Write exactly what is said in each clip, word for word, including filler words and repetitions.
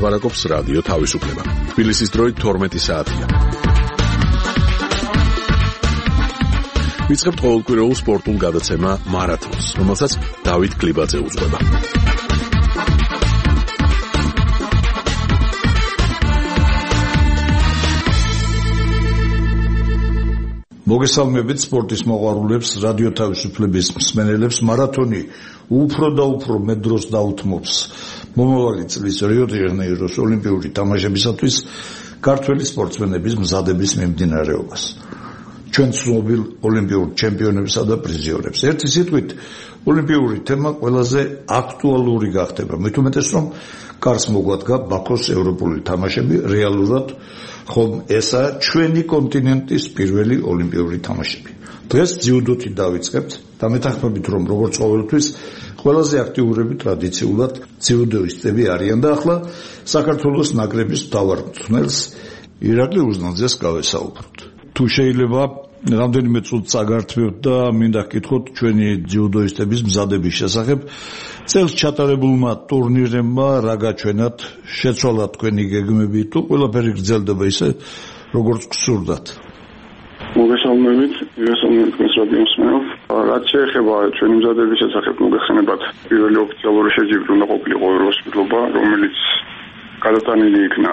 ლაპარაკობს რადიო თავისუფლება. თბილისის დროით თორმეტი საათია. ვიწყებთ ყოველკვირეულ სპორტულ გადაცემა მარათონს, რომელსაც დავით გლიბაძე უძღვება. მოგესალმებით სპორტის მოყვარულებს, რადიო თავისუფლების მსმენელებს. მარათონი უფრო და უფრო მეტ დროს დაუთმობს მომავალი წლის რიო-დე-ჟანეიროს ოლიმპიური თამაშებისათვის ქართველი სპორტსმენების მზადების მიმდინარეობას. ჩვენ ცნობილ ოლიმპიურ ჩემპიონებსა და პრიზიორებს. ერთი სიტყვით, ოლიმპიური თემა ყველაზე აქტუალური გახდება. მით უმეტეს, რომ კარს მოგვადგა ბაქოს ევროპული თამაშები, რეალურად ხომ ესაა ჩვენი კონტინენტის პირველი ოლიმპიური თამაშები. დღეს ძიუდოთი დავიწყებთ და მეთანხმებით, რომ როგორც ყოველთვის ყველაზე აქტიურები ტრადიციულად ძიუდოისტები არიან და ახლა საქართველოს ნაკრების მთავარ მწვრთნელს ირაკლი უზნაძეს გავესაუბროთ. თუ შეიძლება რამდენიმე წუთს აგართმევთ და მინდა გკითხოთ ჩვენი ძიუდოისტების მზადების შესახებ. წელს ჩატარებულმა ტურნირებმა რა გაჩვენათ, შეცვალა თქვენი გეგმები, თუ ყველაფერი გრძელდება ისე როგორც გსურდათ? მოგესალმებით, მოგესალმებით რადიო მსმენელს. რაც შეეხება ჩვენი მზადების შესახებ, მოგეხსენებათ პირველი ოფიციალური შეჯიბრი უნდა ყოფილიყო ევროსპირტობა, რომელიც გადატანილი იქნა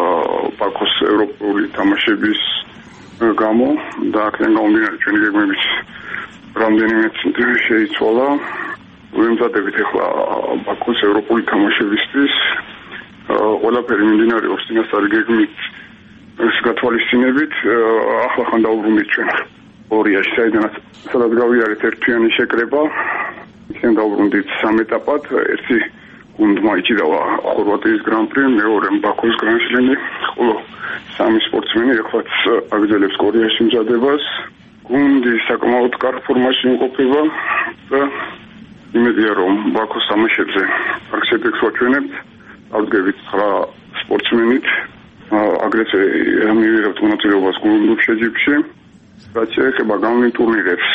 ბაქოს ევროპული თამაშების გამო და აქედან გამომდინარე ჩვენი გეგმების რამდენიმე შეიცვალა. ვემზადებით ახლა ბაქოს ევროპული თამაშებისთვის. ყველაფერი მიმდინარეობს წინასწარი გეგმით გათვალისწინებით. ახლა ხან დაუბრუნდით ჩვენ ორიაში, საიდანაც სადაც გავიარეთ ერთთვიანი შეკრება. იქიდან დაუბრუნდით სამ ეტაპად. ერთი გუნდმა იჭირა ხორვატიის გრან-პრი, მეორე ბაქოს გრან-სლემი, ხოლო სამი სპორტსმენი ეხლაც აგრძელებს კორეაში მზადებას. გუნდი საკმაოდ კარგ ფორმაში იმყოფება და იმედია, რომ ბაქოს თამაშებზე კარგ შედეგს ვაჩვენებთ. ავდგებით ცხრა სპორტსმენით, აგრეთვე მივიღებთ მონაწილეობას გუნდურ შეჯიბრში. რაც შეეხება გავლენ ტურნირებს,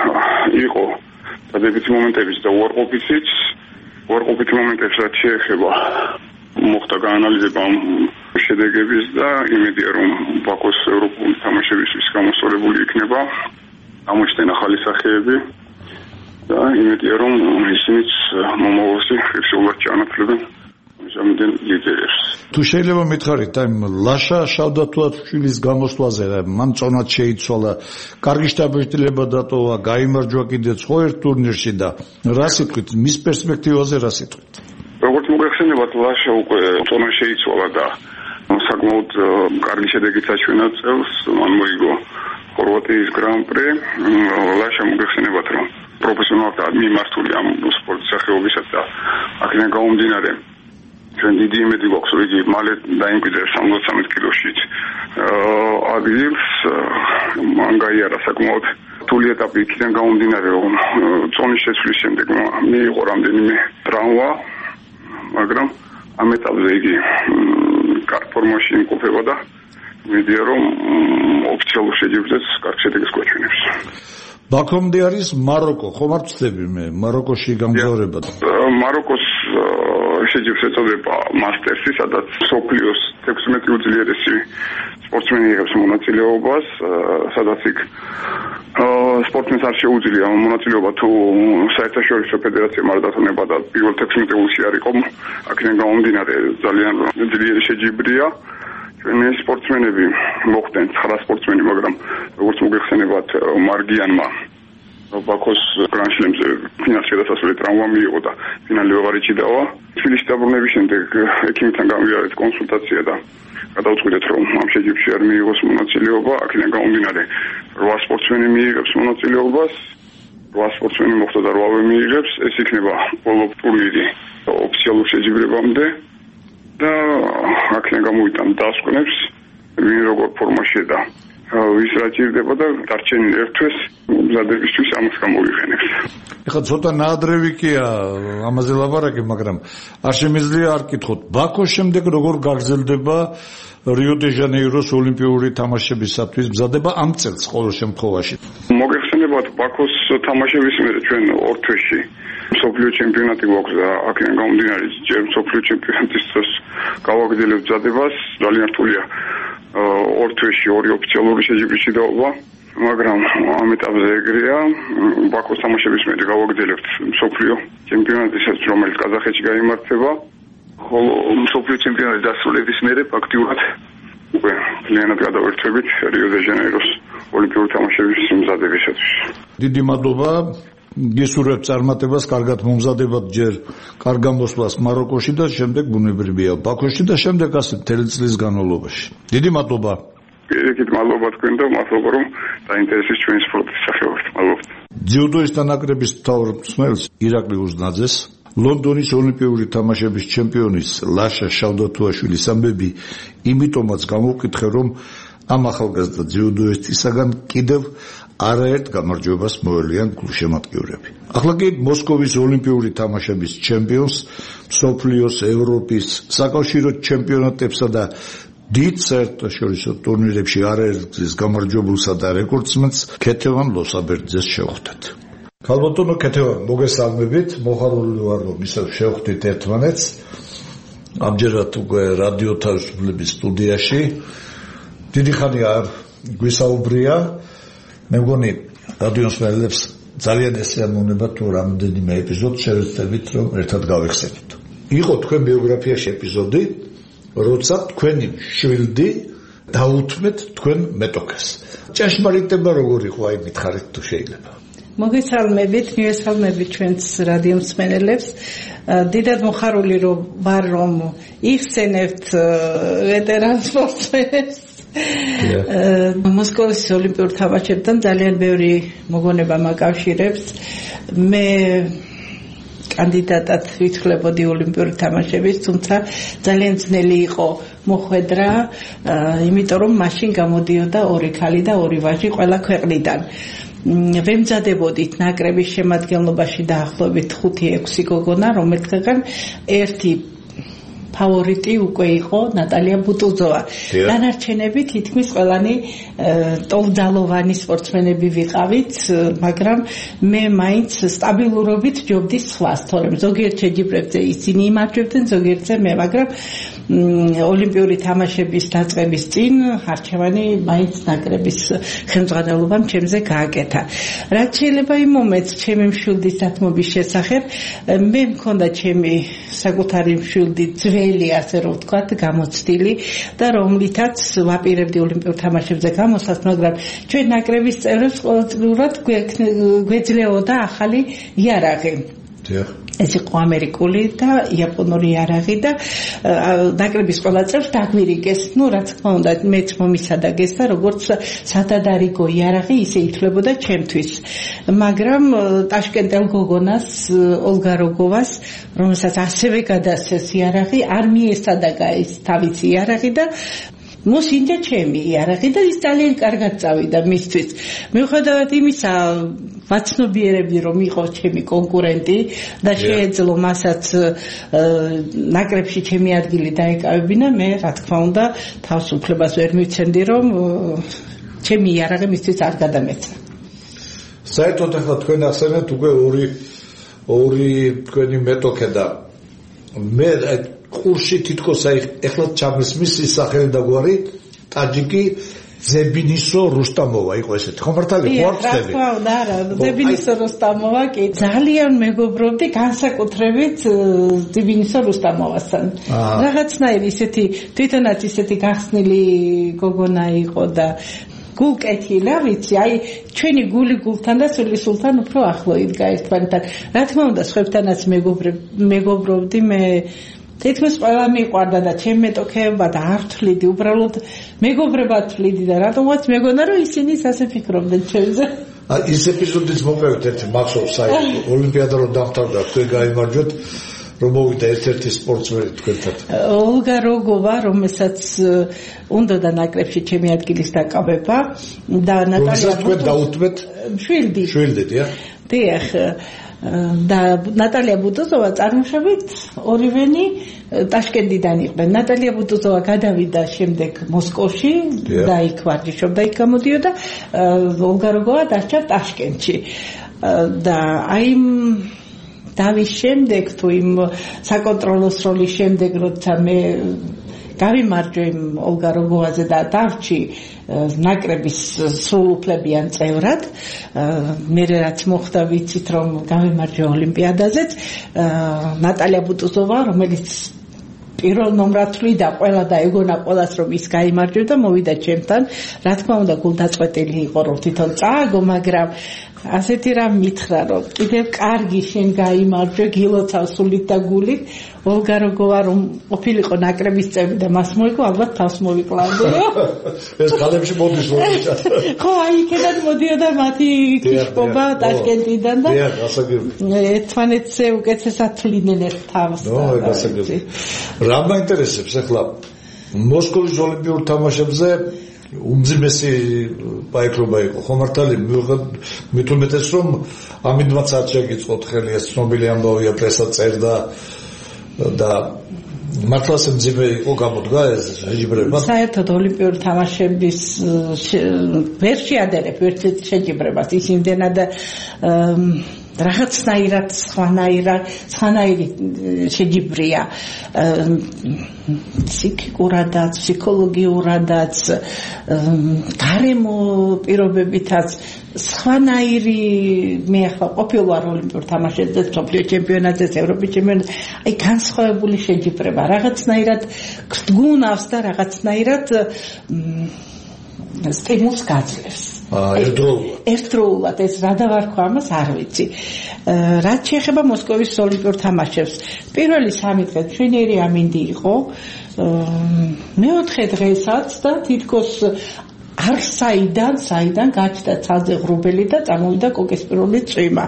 იყო დადებითი მომენტებიც და უარყოფითიც. უარყოფითი მომენტებს რაც შეეხება, მოხდა გაანალიზება შედეგების და იმედია, რომ ბაქოს ევროპული თამაშებისთვის გამოსწორებული იქნება. გამოჩნდნენ ახალი სახეები და იმედია, რომ ისინიც მომავალში ხშირად ჩაანაცვლებენ ამჟამინდელ ლიდერებს. თუ შეიძლება მითხარით, აი ლაშა შავდათუათშვილის გამოსვლაზე, მან წონად შეიცვალა, კარგი შთაბეჭდილება დატოვა, გაიმარჯვა კიდეც ხო ერთ ტურნირში და რა სიტყვით, მის პერსპექტივაზე რა სიტყვით? როგორც მოგეხსენებათ, ლაშა უკვე წონა შეიცვალა და საკმაოდ კარგი შედეგიც აჩვენა წელს, მან მოიგო ხორვატიის გრან-პრი. ლაშა მოგეხსენებათ, რომ პროფესიონალურად მიმართული ამ სპორტის სახეობისას და აქედან გამომდინარე ჩვენ დიდი იმედი გვაქვს, რომ იგი მალე დაიმკვიდრებს სამოცდათხმეტ კილოშიც აგილს. მან გაიარა საკმაოდ რთული ეტაპი, იქიდან გამომდინარე, რომ წონის შეცვლის შემდეგ მიიღო რამდენიმე ტრავმა, მაგრამ ამ ეტაპზე იგი კარგ ფორმაში იმყოფება და იმედია, რომ ოფიციალურ შეჯიბრზეც კარგ შედეგს გვაჩვენებს. ბაქომდე არის მაროკო, ხომ არ ვწდები მე? მაროკოში გამგზავრება. მაროკოს შეჯიბრს ეწოდება მასტერსი, სადაც მსოფლიოს ექვსმეტი უძლიერესი სპორტსმენი იღებს მონაწილეობას, სადაც იქ სპორტსმენს არ შეუძლია მონაწილეობა თუ საერთაშორისო ფედერაციამ არ დათანება და პირველ ექვსმეტეულში არ იყო. აქედან გამომდინარე ძალიან ძლიერი შეჯიბრია. ჩვენი სპორტსმენები მოხვდნენ ცხრა სპორტსმენი, მაგრამ როგორც მოგეხსენებათ, მარგიანმა ბაქოს გრან-სლემზე ფინალში გადასასვლელი ტრავმა მიიღო და ფინალი აღარ იჭიდავა. თბილისში დაბრუნების შემდეგ ექიმთან გამიარეთ კონსულტაცია და გადავწყვიტეთ, რომ ამ შეჯიბრში არ მიიღოს მონაწილეობა. აქედან გამომდინარე რვა სპორტსმენი მიიღებს მონაწილეობას, რვა სპორტსმენი მოხდა და რვავე მიიღებს. ეს იქნება ბოლო ტურნირი ოფიციალურ შეჯიბრებამდე და აქედან გამოვიტან დასკვნებს, ვინ როგორ ფორმაშია და ვის რა ჭირდება და დარჩენილ ერთვეს მზადებისთვის ამას გამოვიყენებს. ეხლა ცოტა ნაადრევი კია ამაზე ლაპარაკი, მაგრამ არ შემიძლია არ გკითხოთ, ბაქოს შემდეგ როგორ გაგრძელდება რიო-დე-ჟანეიროს ოლიმპიური თამაშებისათვის მზადება ამ წელს ყოველ შემთხვევაში? მოგეხსენებათ გაგრძელებათ ბაქოს თამაშების მერე ჩვენ ორ თვეში მსოფლიო ჩემპიონატი გვაქვს და აქედან გამომდინარე ჯერ მსოფლიო ჩემპიონატის დროს გავაგრძელებთ მზადებას. ძალიან რთულია ორ თვეში ორი ოფიციალური შეჯიბრის შედაობა, მაგრამ ამ ეტაპზე ეგრეა. ბაქოს თამაშების მერე გავაგრძელებთ მსოფლიო ჩემპიონატისაც, რომელიც ყაზახეთში გაიმართება. ხოლო მსოფლიო ჩემპიონატის დასრულების მერე ფაქტიურად უკვე ძალიანად გადავერთვებით რიო-დე-ჟანეიროს ოლიმპიური თამაშების მზადებისათვის. დიდი მადლობა. გესურვებთ წარმატებას, კარგად მომზადებათ ჯერ კარგ გამოსვლას მაროკოში და შემდეგ ბუნებრივია ბაქოში და შემდეგ ასე მთელი წლის განმავლობაში. დიდი მადლობა. პირიქით მადლობა თქვენ და მადლობა რომ დაინტერესებს ჩვენი სპორტის სახეობით. მადლობა. ძიუდოისტთა ნაკრების მთავარ მსმენელს ირაკლი უზნაძეს, ლონდონის ოლიმპიური თამაშების ჩემპიონის ლაშა შავდათუაშვილის ამბები იმიტომაც გამოვკითხე, რომ ამ ახალგაზრდა ძიუდოისტისაგან კიდევ არაერთ გამარჯვებას მოელიან გულშემატკივრები. ახლა კი მოსკოვის ოლიმპიური თამაშების ჩემპიონს, მსოფლიოს, ევროპის, საკავშირო ჩემპიონატებსა და დიდ საერთაშორისო ტურნირებში არაერთგზის გამარჯვებულსა და რეკორდსმენს ქეთევან ლოსაბერძეს შევხვდეთ. ქალბატონო ქეთევან, მოგესალმებით, მოხარული ვარ რომ ისევ შევხვდით ერთმანეთს. ამჯერად უკვე რადიო თავისუფლების სტუდიაში. დიდი ხანია გვისაუბრია. მე მგონი რადიო მსმენელებს ძალიან ესიამოვნება თუ რამდენიმე ეპიზოდს შევეცდებით რომ ერთად გავეხსენოთ. იყო თქვენ ბიოგრაფიაში ეპიზოდი, როცა თქვენი შვილდი დაუთმეთ თქვენ მეტოქეს. ჭეშმარიტება როგორ იყო, აი მითხარით თუ შეიძლება. მოგესალმებით, მივესალმებით ჩვენს რადიო მსმენელებს. დიდად მოხარული ვარ რომ იხსენებთ ვეტერან სპორტსმენებს. მოსკოვის ოლიმპიურ თამაშებთან ძალიან ბევრი მოგონება მაკავშირებს. მე კანდიდატად ვითვლებოდი ოლიმპიური თამაშების, თუმცა ძალიან ძნელი იყო მოხვედრა, იმიტომ რომ მაშინ გამოდიოდა ორი ქალი და ორი ვაჟი ყველა ქვეყნიდან. ვემზადებოდით ნაკრების შემადგენლობაში დაახლოებით ხუთი ექვსი გოგონა, რომელთაგან ერთი ფავორიტი უკვე იყო ნატალია ბუტუზოვა. დანარჩენები თითქმის ყველანი ტოლძალოვანი სპორტსმენები ვიყავით, მაგრამ მე მაინც სტაბილურობით ჯობდი სხვას, თორემ ზოგიერთ შეჯიბრებზე ისინი იმარჯვებდნენ, ზოგიერთზე მე, მაგრამ ოლიმპიური თამაშების დაწყების წინ არჩევანი მაინც ნაკრების ხელმძღვანელობამ ჩემზე გააკეთა. რაც შეიძლება იმ მომენტს ჩემი მშვილდის დათმობის შესახებ, მე მქონდა ჩემი საკუთარი მშვილდი ძველი, ასე რომ ვთქვათ, გამოცდილი და რომლითაც ვაპირებდი ოლიმპიურ თამაშებზე გამოსვლას, მაგრამ ჩვენ ნაკრების წევრებს ყოველწლიურად გვეძლეოდა ახალი იარაღი. ეს იყო ამერიკული და იაპონური იარაღი და ნაკრების ყველა წევრს დაგვირიგეს, ну, რა თქმა უნდა, მეც მომისადაგეს და როგორც სადადარიგო იარაღი ისე ითვლებოდა ჩემთვის. მაგრამ ტაშკენტელ გოგონას, ოლგა როგოვას, რომელსაც ასევე გადასცეს იარაღი, არ მიესადაგა ეს თავისი იარაღი და მოსინდა ჩემი იარაღი და ის ძალიან კარგად წავიდა მისთვის. მიუხედავად იმისა, ვაცნობიერებდი რომ იყო ჩემი კონკურენტი და შეეძლო მასაც ნაკრებში ჩემი ადგილი დაეკავებინა, მე რა თქმა უნდა თავს უფლებას ვერ მივცემდი რომ ჩემი იარაღი მისთვის არ გადამეცა. საერთოდ ახლა თქვენ ახსენეთ უკვე ორი ორი თქვენი მეტოქე და მე ყურში თითქოს აი ახლა ჩამისმის ის სახელი და გვარი ტაჯიკი ზებინისო რუსტამოვა იყო ესეთი. ხო მართალი ხო არ ხდები? რა თქმა უნდა, არა, ზებინისო რუსტამოვა კი ძალიან მეგობრობდი განსაკუთრებით ზებინისო რუსტამოვასთან. რაღაცნაირი ისეთი თვითონაც ისეთი გახსნილი გოგონა იყო და გულკეთილა, ვიცი, აი ჩვენი გული გულთან და სული სულთან უფრო ახლო იდგა ერთმანეთთან. რა თქმა უნდა, სხვებთანაც მეგობრობდი, მე თითქმის ყველა მიყვარდა და ჩემ მეტოქეებმა და არ თვლიდი, უბრალოდ მეგობრებად თვლიდი და რატომაც მეგონა რომ ისინი ასე ფიქრობდნენ ჩემზე. აი ეს ეპიზოდიც მოგივით ერთი მახსოვს, აი ოლიმპიადა რომ დამთავრდა, თქვენ გაიმარჯვეთ, რომ მოვიდა ერთ-ერთი სპორტსმენი თქვენთან. ოლგა როგოვა, რომელსაც უნდოდა ნაკრებში ჩემი ადგილის დაკავება და ნატალია თქვენ დაუთმეთ მშვილდი. მშვილდით, ია? დიახ. და ნატალია ბუტუზოვა წარმოშობით ორივენი ტაშკენტიდან იყვნენ. ნატალია ბუტუზოვა გადავიდა შემდეგ მოსკოვში და იქ ვარჯიშობდა, იქ გამოდიოდა. ოლგა როგოვა დარჩა ტაშკენტში. და აი დავის შემდეგ თუ იმ საკონტროლოს როლის შემდეგ როცა მე გავიმარჯვე იმ ოლგა როგოვაზე და დავრჩი ნაკრების სრულუფლებიან წევრად. მე რაც მოხდა ვიცით რომ გავიმარჯვე ოლიმპიადაზეც. ნატალია ბუტუზოვა რომელიც პირველ ნომრად თვლიდა ყველა და ეგონა ყველას რომ ის გაიმარჯვება მოვიდა ჩემთან. რა თქმა უნდა გულდაწყვეტილი იყო რომ თვითონ წააგო, მაგრამ ასეთი რამ მითხრა რომ კიდევ კარგი შენ გაიმარჯვე გილოცავ სულით და გულით. ოლგა როგოვა რომ ყოფილიყო ნაკრების წევრი და მას მოიგო ალბათ თავს მოვიკლავდიო. ეს ხალებში მოდის მოიჭა. ხო აი იქიდან მოდიოდა მათი კიშკობა ტაშკენტიდან და ერთმანეთზე უკეთესად თვლიდნენ ერთ თავს. ნო გასაგები. რა მაინტერესებს ახლა მოსკოვის ოლიმპიურ თამაშებზე უმძიმესი პაექრობა იყო ხო მართალი მithumetes რომ ამიტომაც არ შეგიწყოთ ხელი ეს ცნობილი ამბავია პრესა წერდა და მართლაც მძიმე იყო გამოდგა ეს შეჯიბრება საერთოდ ოლიმპიური თამაშების ვერ შეადერებ ერთ შეჯიბრებას ის იმდენად რაღაცნაირად სხვანაირად სხვანაირი შეჯიბრია ფსიქიკურადაც ფსიქოლოგიურადაც გარემო პირობებითაც სხვანაირი მე ახლა ყოფილვარ ოლიმპიურ თამაშებზე მსოფლიო ჩემპიონატზე ევროპის ჩემპიონატზე აი განსხვავებული შეჯიბრება რაღაცნაირად გგუნავს და რაღაცნაირად სტიმულს გაძლევს ერთდროულად ერთდროულად ეს რა დავარქვა ამას არ ვიცი რაც შეეხება მოსკოვის ოლიმპიურ თამაშებს პირველი სამი დღე ჩვენიერი ამინდი იყო მეოთხე დღესაც და თითქოს არ საიდან საიდან გაჩნდა ცალზე ღრუბელი და წამოვიდა კოკისპირული წვიმა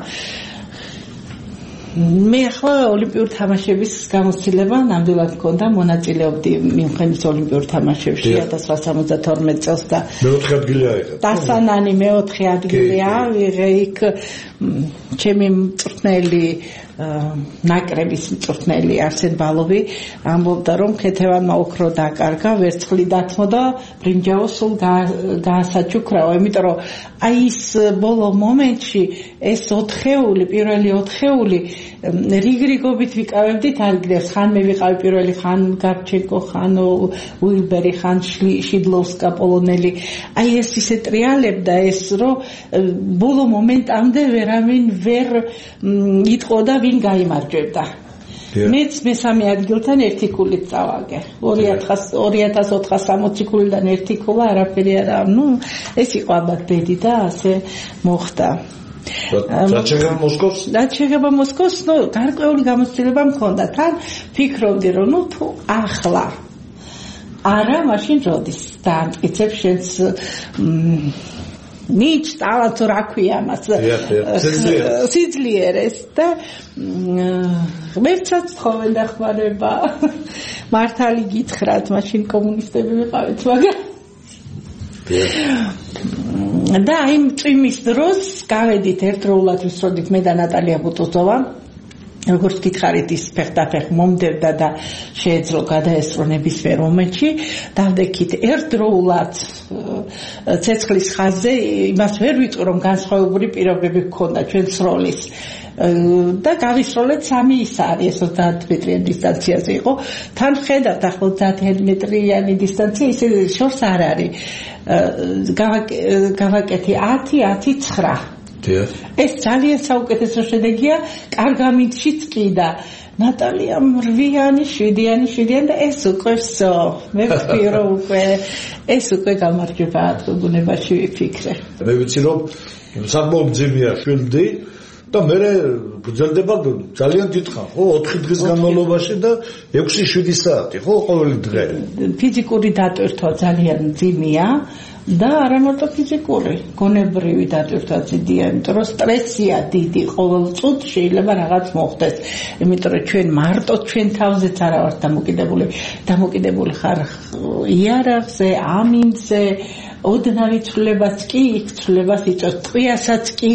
მე ახლა ოლიმპიურ თამაშების გამოცდილება ნამდვილად მქონდა მონაწილეობდი მიუნხენის ოლიმპიურ თამაშებში ორი ათას ცხრაასა სამოცდათორმეტ წელს და მეოთხე ადგილი აიღე დასანანი მეოთხე ადგილი ავიღე იქ ჩემი მწვრთნელი ნაკრების მწვრთნელი არსენ ბალოვი ამბობდა რომ ქეთევანმა ოქრო დაკარგა ვერცხლი დათმო და ბრინჯაო სულ გაასაჩუქრაო იმიტომ რომ აი ის ბოლო მომენტში ეს ოთხეული პირველი ოთხეული რიგრიგობით ვიკავებდით არგლებს ხან მე ვიყავი პირველი ხან გარჩენკო ხან უილბერი ხან შიდლოვსკა პოლონელი აი ეს ისე ტრიალებდა ეს რომ ბოლო მომენტამდე ვერავინ ვერ იტყოდა ვინ გაიმარჯვებდა მეც მესამე ადგილთან ერთი ქულით წავაგე ორი ათას ოთხსამოცი ქულიდან ერთი ქულა არაფერი არა ნუ ეს იყო ალბათ ბედი და ასე მოხდა რაც შეეხება მოსკოვს რაც შეეხება მოსკოვს ნუ გარკვეული გამოცდილება მქონდა თან ფიქრობდი რომ ნუ თუ ახლა არა მაშინ როდის დაამტკიცებ შენს ნიჩ ტალანტ რა ქვია მას სიძლიერეს და ღმერთსაც თხოვენ და ხმარება მართალი გითხრათ მაშინ კომუნისტები ვიყავით მაგრამ და იმ წვიმის დროს გავედით ერთდროულად ვისროდით მე და ნატალია ბუტუზოვა როგორც გითხარით ის ფეხდაფეხ მომდევდა და შეეძლო გადაესწრო ნებისმიერ მომენტში დავდექით ერთდროულად ცეცხლის ხაზზე იმას ვერ ვიტყვი რომ განსხვავებული პირობები გქონდა ჩვენ სროლის და გავისროლეთ სამი ის არის ეს ოცდაათ მეტრიან დისტანციაზე იყო თან ხედავთ ახლა ოცდაათ მეტრიანი დისტანცია ისე შორს არ არის გავაკეთე ათი ათი ცხრა ეს ძალიან საუკეთესო შედეგია კარგამიდშიც კი და ნატალია მრვიანი შვიდიანი შვიდიანი და ეს უკვე ვსო მე ვფიქრე რომ უკვე ეს უკვე გამარჯვება ბუნებაში ვიფიქრე მე ვიცი რომ საკმაოდ მძიმეა შვილდი და მე გრძელდება ძალიან დიდხანს ხო ოთხი დღის განმავლობაში და ექვსი შვიდი საათი ხო ყოველი დღე ფიზიკური დატვირთვა ძალიან მძიმეა და არა მარტო ფიზიკური, გონებრივი დატვირთვაც იდეა, იმიტომ რომ სტრესია დიდი ყოველ წუთს შეიძლება რაღაც მოხდეს. იმიტომ რომ ჩვენ მარტო ჩვენ თავზეც არა ვართ დამოკიდებული, დამოკიდებული ხარ იარაღზე, ამინდზე, ოდნავი ცვლილებაც კი იქ ცვლილებას იწვევს ტყვიასაც კი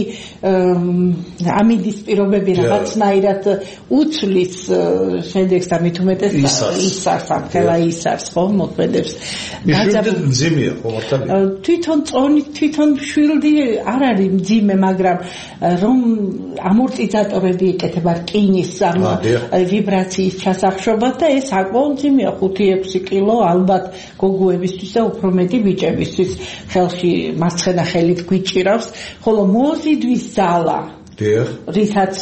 ამინდის პირობები რაღაცნაირად უცვლის შედეგს და მით უმეტეს ისარს ამხელა ისარს ხო მოქმედებს მძიმეა ხო მართალია თვითონ წონით თვითონ შვილდი არ არის მძიმე მაგრამ რომ ამორტიზატორები ეკეთება რკინის ამ ვიბრაციის ჩასახშობას და ეს საკმაოდ მძიმეა ხუთი ექვსი კილო ალბათ გოგოებისთვის და უფრო მეტი ბიჭებისთვის ხელში მარცხენა ხელით გვიჭირავს ხოლო მოზიდვის ძალა რითაც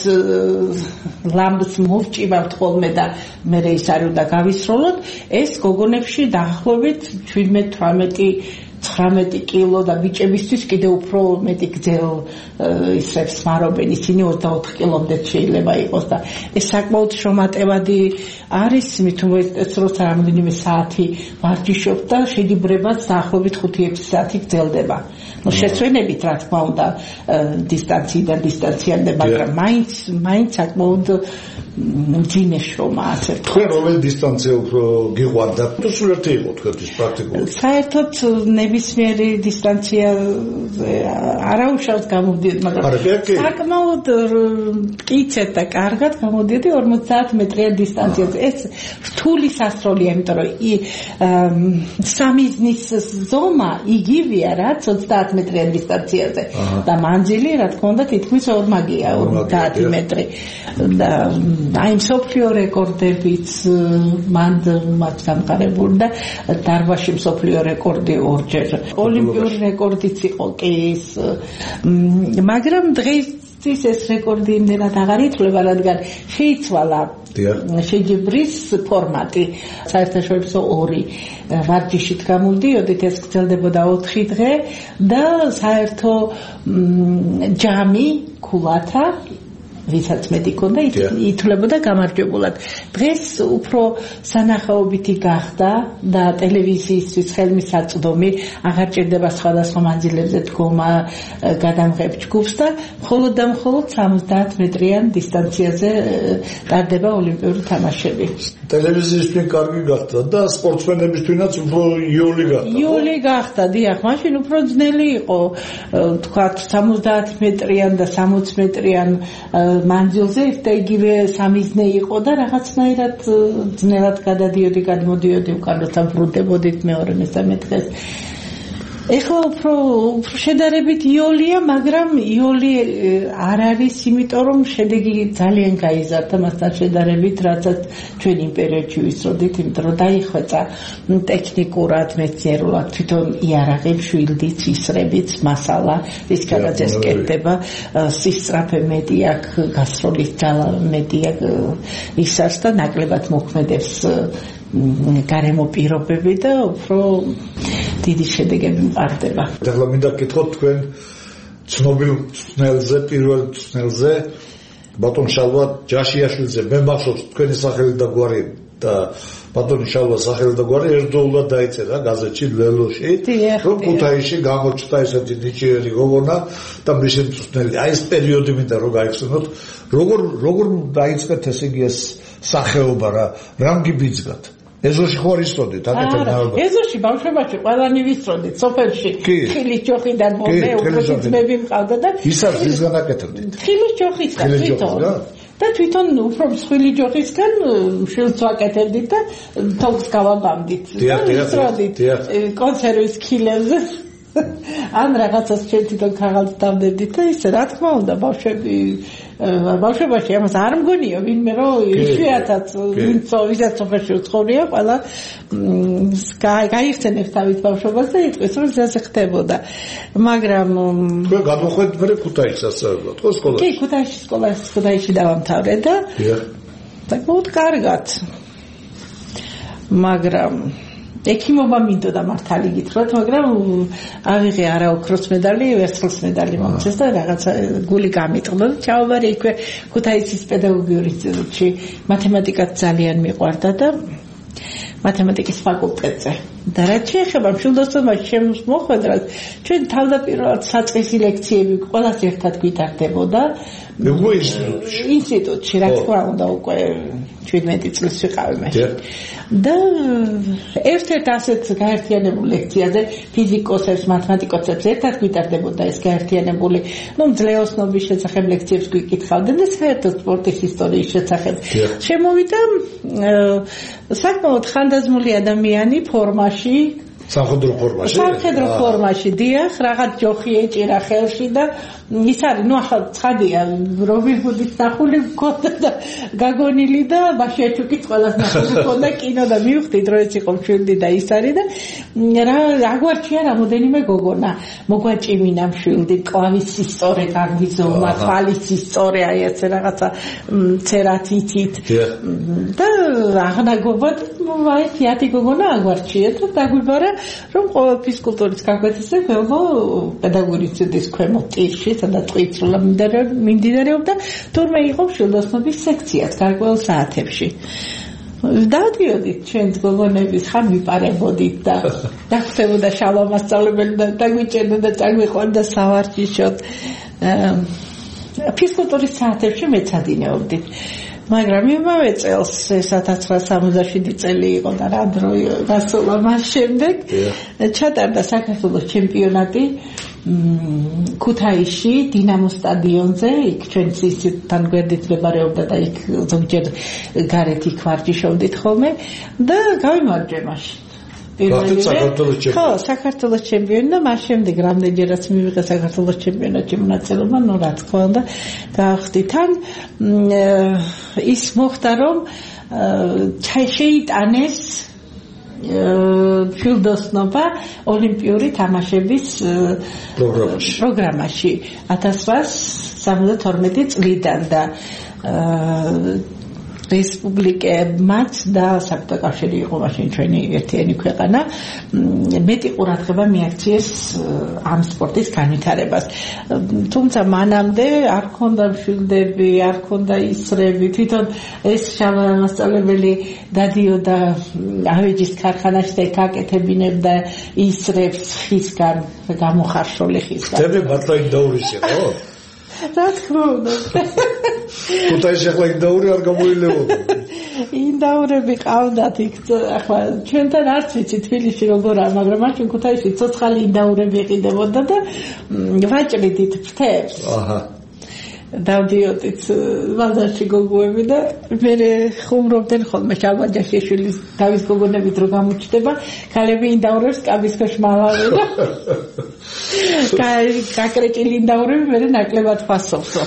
ლამბს მოვჭივავთ ხოლმე და მე ის არ უნდა გავისროლოთ ეს გოგონებში დაახლოებით ჩვიდმეტ თვრამეტი ცხრამეტი კილო და ბიჭებისთვის კიდევ უფრო მეტი გრძელ ისრებს მარობენ ისინი ოცდაოთხ კილომდე შეიძლება იყოს და ეს საკმაოდ შრომატევადი არის მით უმეტეს როცა რამდენიმე საათი ვარჯიშობ და შედიბრებაც დაახლოებით ხუთი ექვსი საათი გრძელდება ну შეცვენებით რა თქმა უნდა დისტანციიდან დისტანციამდე მაგრამ მაინც მაინც საკმაოდ მძიმე შრომაა ასე თქვენ რომელი დისტანცია უფრო გიყვარდა თუ სულ ერთი იყო თქვენთვის პრაქტიკულად საერთოდ ნებისმიერი დისტანცია არაუშავს გამოდიოდი მაგრამ საკმაოდ მტკიცედ და კარგად გამოდიოდი ორმოცდაათ მეტრიან დისტანციაზე ეს რთული სასროლია იმიტომ რომ სამიზნის ზომა იგივეა რაც ოცდაათ მეტრიან დისტანციაზე და მანძილი რა თქმა უნდა თითქმის ორმაგია ორმოცდაათი მეტრი და აი მსოფლიო რეკორდებიც მან მათ გამყარებული და დარბაზში მსოფლიო რეკორდი ორჯერ ოლიმპიური რეკორდიც იყო კი ეს მაგრამ დღეისთვის ეს რეკორდი იმდენად აღარ ითვლება რადგან შეიცვალა შეჯიბრის ფორმატი საერთაშორისო ორი ვარჯიშით გამოვდიოდით ეს გრძელდებოდა ოთხი დღე და საერთო ჯამი ქულათა ვისაც მეტი ქონდა ითვლებოდა გამარჯვებულად დღეს უფრო სანახაობითი გახდა და ტელევიზიისთვის ხელმისაწვდომი აღარ ჭირდება სხვადასხვა მანძილებზე დგომა გადამღებ ჯგუფს და მხოლოდ და მხოლოდ სამოცდაათ მეტრიან დისტანციაზე ტარდება ოლიმპიური თამაშები ტელევიზიისთვის კარგი გახდა და სპორტსმენებისთვისაც უფრო იოლი გახდა იოლი გახდა დიახ მაშინ უფრო ძნელი იყო თქვათ სამოცდაათ მეტრიან და სამოცი მეტრიან მანძილზე და იგივე სამიზნე იყო და რაღაცნაირად ძნელად გადადიოდი გადმოდიოდი უკანასთან ბრუნდებოდით მეორე მესამე დღეს ეხლა უფრო შედარებით იოლია მაგრამ იოლი არ არის იმიტომ რომ შედეგი ძალიან გაიზარდა მასთან შედარებით რაცაც ჩვენ იმ პერიოდში ვისროდით იმიტომ რომ დაიხვეწა ტექნიკურად მეცნიერულად თვითონ იარაღი შვილდიც ისრებიც მასალა ის განაძეს კეთდება სისწრაფე მეტი აქვს გასროლის ძალა მეტი აქვს ისარს და ნაკლებად მოქმედებს გარემო პირობები და უფრო დიდი შედეგები მყარდება. ახლა მინდა გითხოთ თქვენ ცნობილ მწვრთნელზე, პირველ მწვრთნელზე, ბატონ შალვა ჯაშიაშვილზე, მე მახსოვს თქვენი სახელი და გვარი და ბატონი შალვა სახელი და გვარი ერთდროულად დაიწერა გაზეთში ლელოში, რომ ქუთაისში გამოჩნდა ესეთი ნიჭიერი გოგონა და მისი მწვრთნელი. აი ეს პერიოდი მინდა რომ გაიხსენოთ, როგორ როგორ დაიწყეთ ესე იგი ეს სახეობა რა, რამ გიბიძგათ? ეზოში ხო ისწოდით აკეთებ ნაობა ეზოში ბავშვობაში ყველანი ვისწოდით სოფელში ხილის ჯოხიდან მომე უფრო ძმები მყავდა და ის არის ის განაკეთებდით ხილის ჯოხისგან თვითონ და თვითონ უფრო მსხვილი ჯოხისგან შვილს ვაკეთებდით და თოქს გავაბამდით და ვისწოდით კონსერვის ქილებზე ან რაღაცას ჩვენ თვითონ ქაღალდს დავდებდით და ისე რა თქმა უნდა ბავშვები ბავშვობაში ამას არ მგონია ვინმე რომ იშვიათად ვინც ვისაც სოფელში უცხოვრია ყველა გაიხსენებს თავის ბავშვობას და იტყვის რომ ზაზე ხდებოდა მაგრამ თქვენ გადმოხვედით მე ქუთაისში ასწავლებლად ხო სკოლაში კი ქუთაისში სკოლაში ქუთაისში დავამთავრე და და მოუთ კარგად მაგრამ ექიმობა მინდოდა მართალი გითხრათ, მაგრამ ავიღე არა ოქროს მედალი, ვერცხლის მედალი მომწეს და რაღაცა გული გამიტყდა და ჩავაბარე იქვე ქუთაისის პედაგოგიური ინსტიტუტში. მათემატიკაც ძალიან მიყვარდა და მათემატიკის ფაკულტეტზე და რაც შეეხება მშვილდოსნობაში შემოხვედრას, ჩვენ თავდაპირველად საწყისი ლექციები ყველას ერთად გვიტარდებოდა ინსტიტუტში, რა თქმა უნდა, უკვე ჩვიდმეტი წლის ვიყავი მაშინ. და ერთ-ერთ ასეთ გაერთიანებულ ლექციაზე ფიზიკოსებს, მათემატიკოსებს ერთად გვიტარდებოდა ეს გაერთიანებული, ну, მძლეოსნობის შესახებ ლექციებს გვიკითხავდნენ და საერთოდ სპორტის ისტორიის შესახებ. შემოვიდა საკმაოდ ხანდაზმული ადამიანი ფორმაში, სამხედრო ფორმაში. სამხედრო ფორმაში, დიახ, რაღაც ჯოხი ეჭირა ხელში და ის არის, ну, ახლა ცხადია, რობინ ჰუდის ნახული მქონდა და გაგონილი და ბაშიაჩუკის ყველას ნახული მქონდა კინო და მივხვდით, რომ ეს იყო მშვიდი და ის არის და რა აგვარჩია რამოდენიმე გოგონა, მოგვაჭიმინა მშვიდი, ყვავის სისტორე გაგვიზომა, თვალის სისტორე, აი ეს რაღაცა ცერათითით და აღნაგობა და აი თიათი გოგონა აგვარჩია და დაგვიბარა რომ ყოველ ფიზკულტურის გაკვეთაზე გველო პედაგოგიური ინსტიტუტის ქვემო ტირში სადაც ტყვით სრულად მიმდინარეობდა თურმე იყო მშვილდოსნობის სექციაც გარკვეულ საათებში დავდიოდით ჩვენს გოგონების ხან ვიპარებოდით და დახვდებოდა შალვა მასწავლებელი და დაგვიჭერდა და წაგვიყვანდა სავარჯიშოდ ფიზკულტურის საათებში მეცადინეობდით მაგრამ იმავე წელს ექვსი ათას სამოცდაშვიდი წელი იყო და რა დრო გასულა მას შემდეგ ჩატარდა საქართველოს ჩემპიონატი ქუთაისში დინამოს სტადიონზე იქ ჩვენს ინსტიტუტთან გვერდით მდებარეობდა და იქ ზოგჯერ გარეთ იქ ვარჯიშობდით ხოლმე და გავიმარჯვე მაშინ ხო, საქართველოს ჩემპიონი და მას შემდეგ რამდენჯერაც მივიღე საქართველოს ჩემპიონატში მონაწილეობა, ну, რა თქმა უნდა, გავხდი თან ის მოხდა, რომ შეიტანეს მშვილდოსნობა ოლიმპიური თამაშების პროგრამაში ათას რვაას სამოცდათორმეტი წლიდან და რესპუბლიკებმაც და საბჭოთა კავშირი იყო მაშინ ჩვენი ერთიანი ქვეყანა მეტი ყურადღება მიაქციეს ამ სპორტის განვითარებას თუმცა მანამდე არ ქონდა მშვილდები არ ქონდა ისრები თვითონ ეს შალვა მასწავლებელი დადიოდა ავეჯის ქარხანაში და იქ აკეთებინებდა ისრებს ხისგან გამოხარშული ხისგან ხდები მართლა ინდაურის იყო რა თქმა უნდა ქუთაისში ახლა ინდაური არ გამოილებოდა ინდაურები ყავდათ იქ ახლა ჩვენთან არც ვიცი თბილისში როგორაა მაგრამ მაშინ ქუთაისში ცოცხალი ინდაურები იყიდებოდა და ვაჭრიდით ფრთებს აჰა დავდიოდით ბაზარში გოგოები და მე ხუმრობდნენ ხოლმე შალვაჯაშიშვილის თავის გოგონებით რო გამოჩნდება ქალები ინდაურებს კაბის ქვეშ მალავენ კაი გაკრეჭილი ინდაურები მე ნაკლებად ფასობსო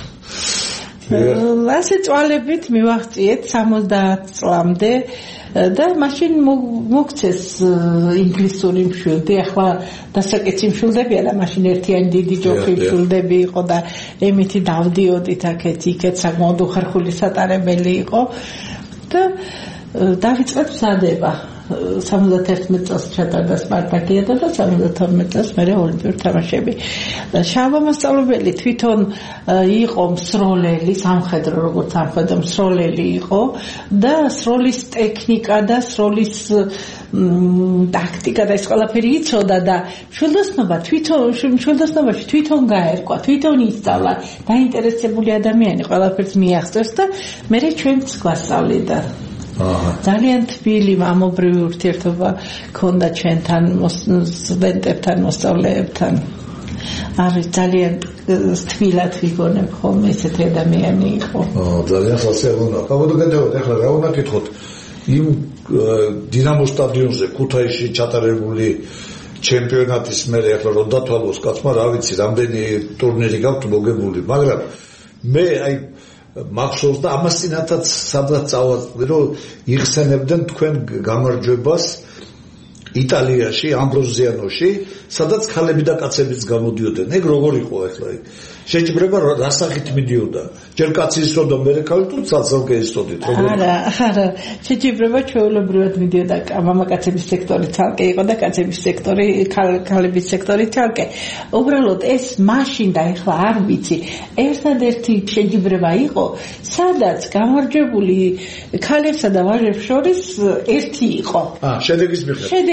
ასე წვალებით მივაღწიეთ სამოცდაათ წლამდე და მაშინ მოგცეს ინგლისური მშვილდი ახლა დასაკეცი მშვილდები არა მაშინ ერთიანი დიდი ჯოხი მშვილდები იყო და ემითი დავდიოდით აქეთ იქეთ საკმაოდ უხერხული სატარებელი იყო და დავიწყეთ მზადება სამოცდათერთმეტ წელს ჩატარდა სპარტაკიადა და სამოცდათორმეტ წელს მერე ოლიმპიური თამაშები. შალვა მასწავლებელი თვითონ იყო მსროლელი, სამხედრო როგორც სამხედრო მსროლელი იყო და სროლის ტექნიკა და სროლის ტაქტიკა და ეს ყველაფერი იცოდა და მშვილდოსნობა თვითონ მშვილდოსნობაში თვითონ გაერკვა, თვითონ ისწავლა, დაინტერესებული ადამიანი ყველაფერს მიაღწევს და მერე ჩვენც გვასწავლიდა. ძალიან თბილი მამობრივი ურთიერთობა ქონდა ჩვენთან სტუდენტებთან, მოსწავლეებთან. არის ძალიან თბილად ვიგონებ ხოლმე ესეთი ადამიანი იყო. აა ძალიან სასიამოვნო. გამოდაგდებოდ ახლა რა უნდა გითხოთ იმ დინამოს სტადიონზე ქუთაისში ჩატარებული ჩემპიონატის მერე ახლა რომ დათვალოს კაცმა რა ვიცი რამდენი ტურნირი გაქვთ მოგებული, მაგრამ მე აი მახსოვს და ამასთანაც სადღაც წავაწყდი რომ იხსენებდნენ თქვენ გამარჯვებას იტალიაში ამბროზიანოში სადაც ქალები და კაცებიც გამოდიოდნენ ეგ როგორ იყო ახლა შეჯიბრება რა სახით მიდიოდა ჯერ კაცი ისროდა მერე ქალი თუ ცალ-ცალკე ისროდით როგორ არა არა შეჯიბრება ჩვეულებრივად მიდიოდა მამაკაცების სექტორი ცალკე იყო და კაცების სექტორი ქალების სექტორი ცალკე უბრალოდ ეს მაშინ და ახლა არ ვიცი ერთადერთი შეჯიბრება იყო სადაც გამარჯვებული ქალებსა და ვაჟებს შორის ერთი იყო აა შედეგის მიხედვით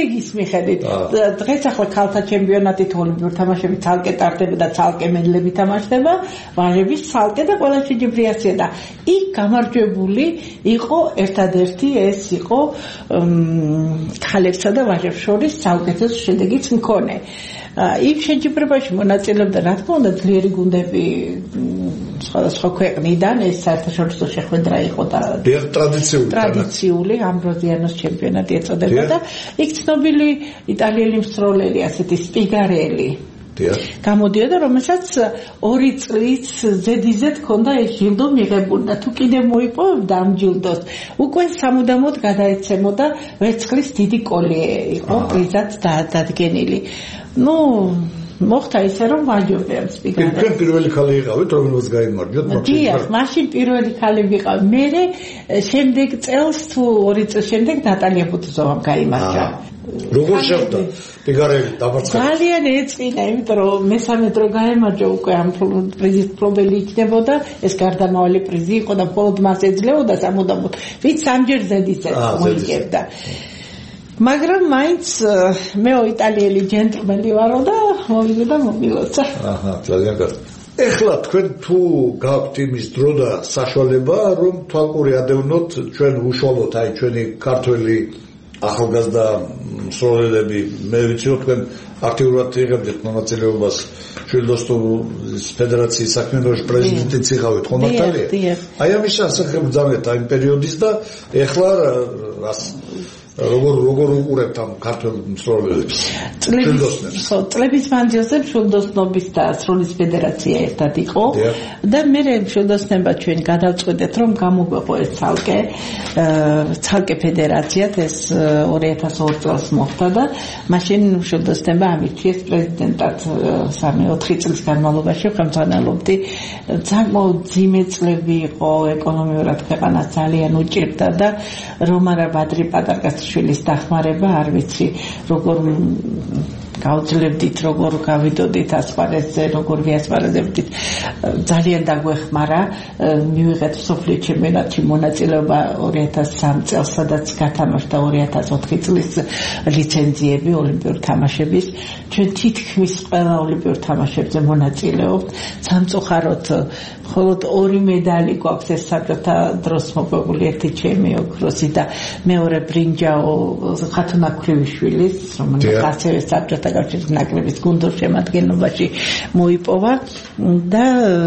შედეგის მიხედვით დღეს ახლა ქალთა ჩემპიონატით ოლიმპიური თამაშები ცალკე ტარდება და ცალკე მედლები თამაშდება ვაჟების ცალკე და ყველა შეჯიბრიაცია და იქ გამარჯვებული იყო ერთადერთი ეს იყო ქალებსა და ვაჟებს შორის საუკეთესო შედეგის მქონე იმ შეჯიბრებაში მონაწილეობდა რა თქმა უნდა ძლიერი გუნდები სხვადასხვა ქვეყნიდან ეს საერთაშორისო შეხვედრა იყო და ტრადიციული ტრადიციული ამბროზიანოს ჩემპიონატი ეწოდება და იქ ცნობილი იტალიელი მსროლელი ასეთი სპიგარელი გამოდიოდა რომელსაც ორი წლის ზედიზედ ჰქონდა ეს ჯილდო მიღებული და თუ კიდე მოიპოვებდა ამ ჯილდოს უკვე სამუდამოდ გადაეცემოდა ვერცხლის დიდი კოლიე იყო პრიზად დადგენილი ну მოხდა ისე რომ ვაჯობე ამ სპიგარელს. თქვენ პირველი ქალი იყავით, რომელსაც გაიმარჯვეთ მაქსიმუმ. დიახ, მაშინ პირველი ქალი ვიყავ. მე შემდეგ წელს თუ ორი წელი შემდეგ ნატალია ბუტუზოვამ გაიმარჯვა. როგორ შეხვდა სპიგარელი დამარცხება? ძალიან ეწყინა, იმიტომ რომ მესამე დრო გაემარჯვა უკვე ამ პრიზის მფლობელი იქნებოდა, ეს გარდამავალი პრიზი იყო და მხოლოდ მას ეძლებოდა სამუდამოდ. ვით სამჯერ ზედიზედ მოიგებდა. მაგრამ მაინც მეო იტალიელი ჯენტლმენი ვარო და მოვიდე და მომილოცა. აჰა, ძალიან კარგი. ეხლა თქვენ თუ გაქვთ იმის დრო და საშუალება, რომ თვალყური ადევნოთ ჩვენ უშუალოდ აი ჩვენი ქართველი ახალგაზრდა მსროლელები, მე ვიცი რომ თქვენ აქტიურად იღებდით მონაწილეობას შვილდოსტოვის ფედერაციის საქმიანობაში პრეზიდენტიც იყავით, ხომ მართალია? აი ამის შესახებ ბრძანეთ აი პერიოდის და ეხლა რას როგორ როგორ უყურებთ ამ ქართულ მსროლელებს? ხო, წლების მანძილზე მშვილდოსნობის და სროლის ფედერაცია ერთად იყო და მე მშვილდოსნება ჩვენ გადავწყვეტეთ რომ გამოგვეყო ეს ცალკე ცალკე ფედერაციად ეს ორი ათას ორი წელს მოხდა და მაშინ მშვილდოსნება ამირჩიეს პრეზიდენტად სამი ოთხი წლის განმავლობაში ხელმძღვანელობდი. საკმაოდ ძიმე წლები იყო ეკონომიურად ქვეყანა ძალიან უჭირდა და რომარა ბადრი პატარკას შვილის დახმარება არ ვიცი როგორ გავძლებდით როგორ გავიდოდით ასპარეზზე როგორ ვიასპარეზებდით ძალიან დაგვეხმარა მივიღეთ სოფლიო ჩემპიონატში მონაწილეობა ორი ათას სამი წელს სადაც გათამაშდა ორი ათას ოთხი წლის ლიცენზიები ოლიმპიური თამაშების ჩვენ თითქმის ყველა ოლიმპიურ თამაშებზე მონაწილეობთ სამწუხაროდ მხოლოდ ორი медали გვაქვს ეს საბჭოთა დროს მოპოვებული ერთი ჩემი ოქროსი და მეორე ბრინჯაო ხათუნა ქრივიშვილის რომელიც ასევე საბჭოთა კავშირის ნაკრების გუნდურ შემადგენლობაში მოიპოვა და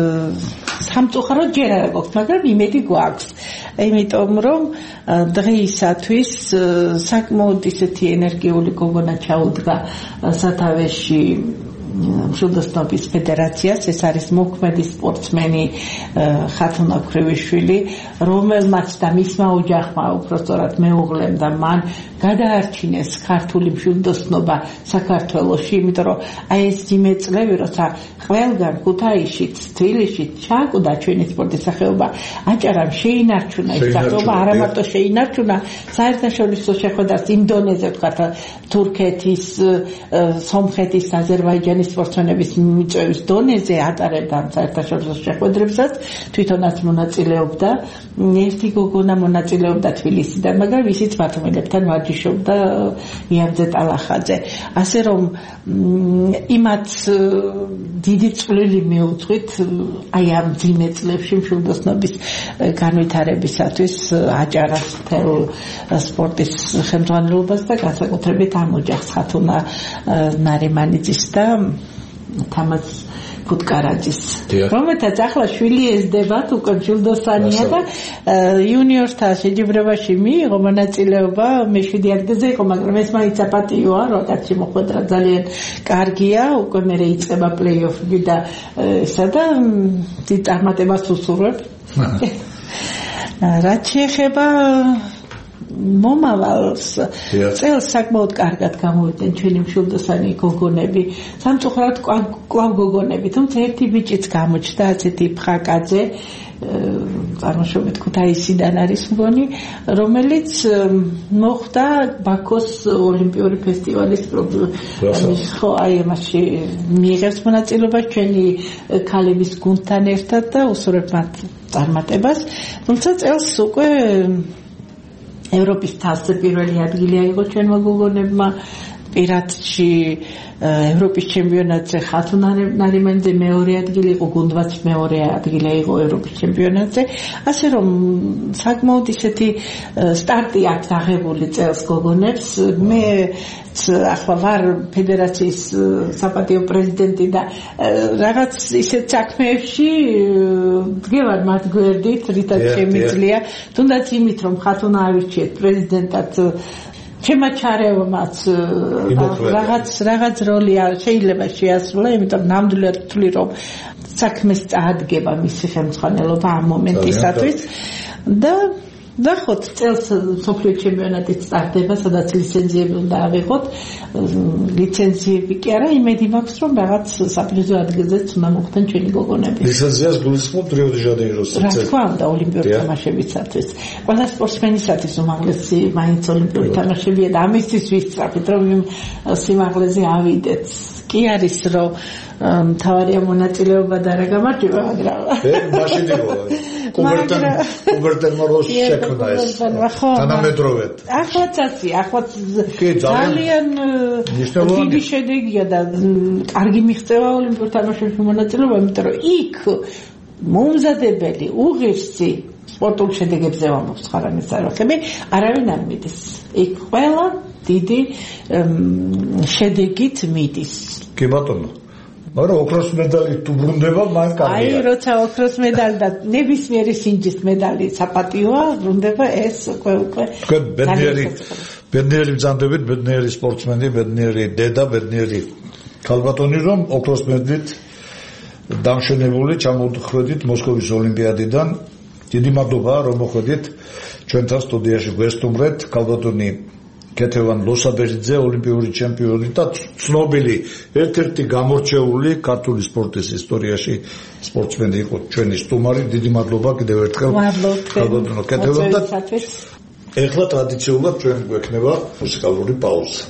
სამწუხაროდ ჯერ არ გვაქვს მაგრამ იმედი გვაქვს იმიტომ რომ დღეისათვის საკმაოდ ისეთი ენერგიული გოგონა ჩაუდგა სათავეში მშვილდოსნობის ფედერაციას ეს არის მოქმედი სპორტსმენი ხათუნა ქრივიშვილი რომელმაც და მისმა ოჯახმა უпростоრად მეუღლემ და მან გადაარჩინეს ქართული მშვილდოსნობა საქართველოში იმიტომ რომ აი ეს ძიმე წლები როცა ყველგან ქუთაისშიც თბილისშიც ჩაკვდა ჩვენი სპორტის სახეობა აჭარამ შეინარჩუნა ეს სახეობა არა მარტო შეინარჩუნა საერთაშორისო შეხვედრას ინდონეზია ვთქვათ თურქეთის სომხეთის აზერბაიჯანის სპორტსმენების მიწვევის დონეზე ატარებდა საერთაშორისო შეხვედრებსაც თვითონაც მონაწილეობდა ერთი გოგონა მონაწილეობდა თბილისიდან მაგრამ ისიც ბათუმელებთან ვარჯიშობდა იამძე ტალახაძე ასე რომ იმათ დიდი წვლილი მიუძღვით აი ამ ძიმე წლებში მშვილდოსნობის განვითარებისათვის აჭარას მთელ სპორტის ხელმძღვანელობას და განსაკუთრებით ამ ოჯახს ხათუნა ნარიმანიძის და თამაზ ფუტკარაძის რომელთაც ახლა შვილი ესდებათ უკვე მშვილდოსანია და იუნიორთა შეჯიბრებაში მიიღო მონაწილეობა მეშვიდე ადგილზე იყო მაგრამ ეს მაინც აპატიოა რაკაცი მოხვედრა ძალიან კარგია უკვე მე იწყება პლეიოფი და ესა და დიდ წარმატებას უსურვებ რაც შეეხება მომავალს წელს საკმაოდ კარგად გამოვიდნენ ჩვენი მშვილდოსანი გოგონები სამწუხაროდ კვლავ გოგონები თუმცა ერთი ბიჭიც გამოჩნდა ასეთი ფხაკაძე წარმოშობით ქუთაისიდან არის მგონი რომელიც მოხდა ბაქოს ოლიმპიური ფესტივალის პროგრამის ხო აი მასში მიიღებს მონაწილეობას ჩვენი ქალების გუნდთან ერთად და უსურვებ მათ წარმატებას თუმცა წელს უკვე ევროპის თასზე პირველი ადგილი აიღო ჩვენმა გოგონებმა პირადში ევროპის ჩემპიონატზე ხათუნა ნარიმანიძე მეორე ადგილი იყო, გუნდვაც მეორე ადგილი აიღო ევროპის ჩემპიონატზე, ასე რომ საკმაოდ ისეთი სტარტი აქვს აღებული წელს გოგონებს. მე ახლა ვარ ფედერაციის საპატიო პრეზიდენტი და რაღაც ისეთ საქმეებში დგევარ მათ გვერდით, რითაც შემიძლია, თუნდაც იმით რომ ხათუნა ავირჩიეთ პრეზიდენტად ჩემმა ჩარევმაც რაღაც რაღაც როლი შეიძლება შეასრულა, იმიტომ ნამდვილად ვთვლი რომ საქმეს წაადგება მისი ხელმძღვანელობა ამ მომენტისათვის და ნახოთ წელს სოფლიო ჩემპიონატით სტარტდება, სადაც ლიცენზიები უნდა ავიღოთ, ლიცენზიები კი არა, იმედი მაქვს რომ რაღაც საპრიზო ადგილზეც უნდა მოხვდნენ ჩვენი გოგონები. ლიცენზიას გულისხმობთ რიო-დე-ჟანეიროს რა თქმა უნდა, ოლიმპიური თამაშებისათვის. ყველა სპორტსმენისათვის უმაღლესი მაინც ოლიმპიური თამაშებია და ამისთვის ვისწრაფით რომ იმ სიმაღლეზე ავიდეთ. კი არის რომ მთავარია მონაწილეობა და რა გამარჯვება, მაგრამ მაშინ იყო კუბერტენ კუბერტენმა როს შექმნა ეს თანამედროვედ. ახლაცაცი, ახლაც ძალიან დიდი შედეგია და კარგი მიღწევა ოლიმპიურ თამაშებში მონაწილეობა, იმიტომ რომ იქ მომზადებელი უღირსი სპორტულ შედეგებზე ვამბობთ ხარანის არახები, არავინ არ მიდის. იქ ყველა დიდი შედეგით მიდის. კი ბატონო. მაგრამ ოქროს მედალი თუ ბრუნდება, მან კარგია. აი, როცა ოქროს მედალი და ნებისმიერი სინჯის მედალი საპატიოა, ბრუნდება ეს უკვე უკვე. თქვენ ბედნიერი ბედნიერი ბრძანდებით, ბედნიერი სპორტსმენი, ბედნიერი დედა, ბედნიერი ქალბატონი რომ ოქროს მედლით დამშვენებული ჩამოვხვედით მოსკოვის ოლიმპიადიდან. დიდი მადლობა რომ მოხვედით ჩვენთან სტუდიაში გვესტუმრეთ ქალბატონი კეთევან ლოსაბერიძე, ოლიმპიური ჩემპიონი და ცნობილი ერთ-ერთი გამორჩეული ქართული სპორტის ისტორიაში სპორტსმენი იყო ჩვენი სტუმარი. დიდი მადლობა კიდევ ერთხელ ქალბატონო კეთევან და ეხლა ტრადიციულად ჩვენ გვექნება მუსიკალური პაუზა.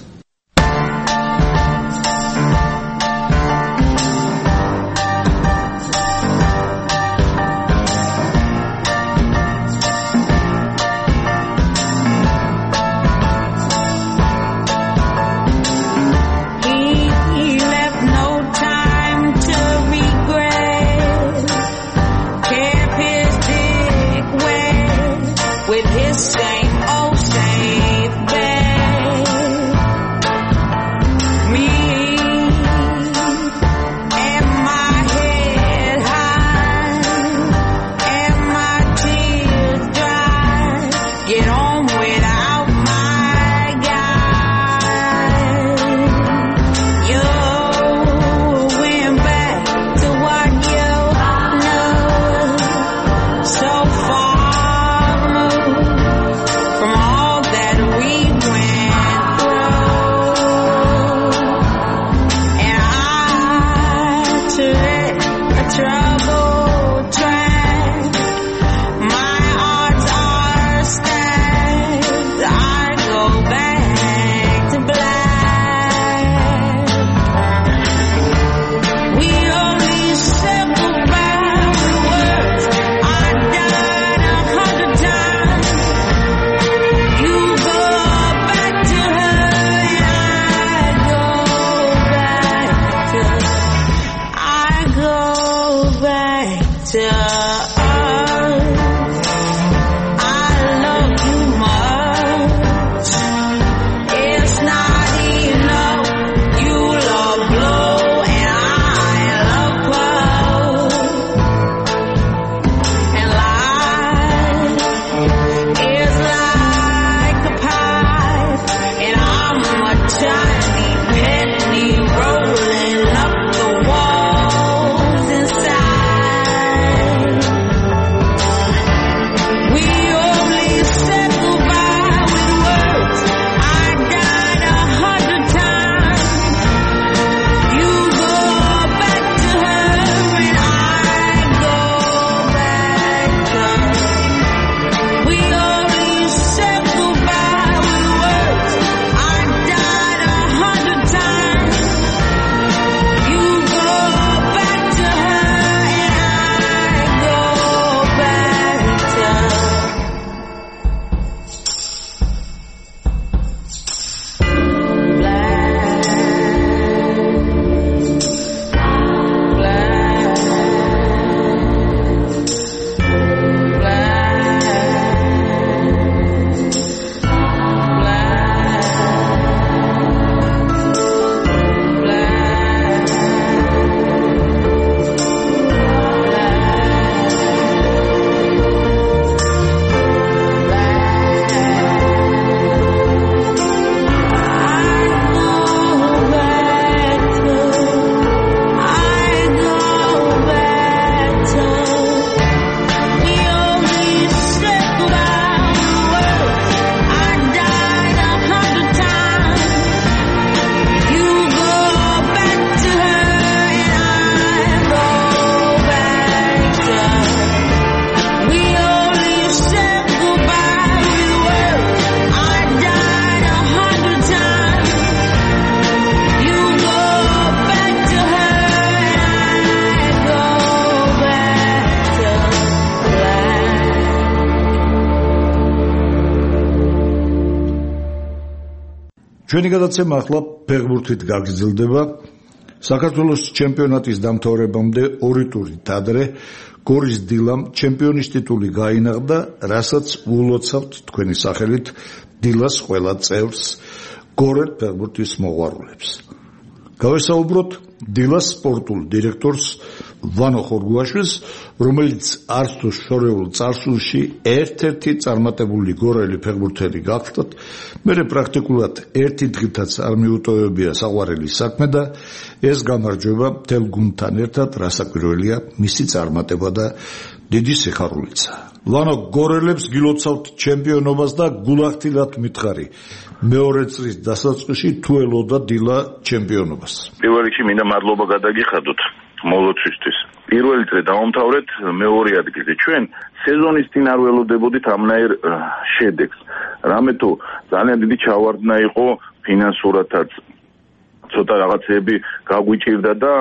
ჩვენი გადაცემა ახლა ფეხბურთით გაგრძელდება. საქართველოს ჩემპიონატის დამთავრებამდე ორი ტურით ადრე გორის დილამ ჩემპიონის ტიტული გაინაღდა, რასაც ულოცავთ თქვენი სახელით დილას ყველა წევრს, გორელ ფეხბურთის მოყვარულებს. გავესაუბროთ დილას სპორტულ დირექტორს ვანო ხორგუაშვილს, რომელიც არც თუ შორეულ წარსულში ერთ-ერთი წარმატებული გორელი ფეხბურთელი გახდათ, მერე პრაქტიკულად ერთი დღითაც არ მიუტოვებია საყვარელი საქმე და ეს გამარჯვება მთელ გუნდთან ერთად რასაკვირველია მისი წარმატება და დიდი სიხარულიცა. ვანო, გორელებს გილოცავთ ჩემპიონობას და გულახდილად მითხარი. მეორე წლის დასაწყისში თუ ელოდა დილა ჩემპიონობას. პირველ რიგში მინდა მადლობა გადაგიხადოთ მოლოცვისთვის. პირველი წრე დავამთავრეთ მეორე ადგილზე. ჩვენ სეზონის წინ არ ველოდებოდით ამნაირ შედეგს. რამე თუ ძალიან დიდი ჩავარდნა იყო ფინანსურადაც. ცოტა რაღაცები გაგვიჭირდა და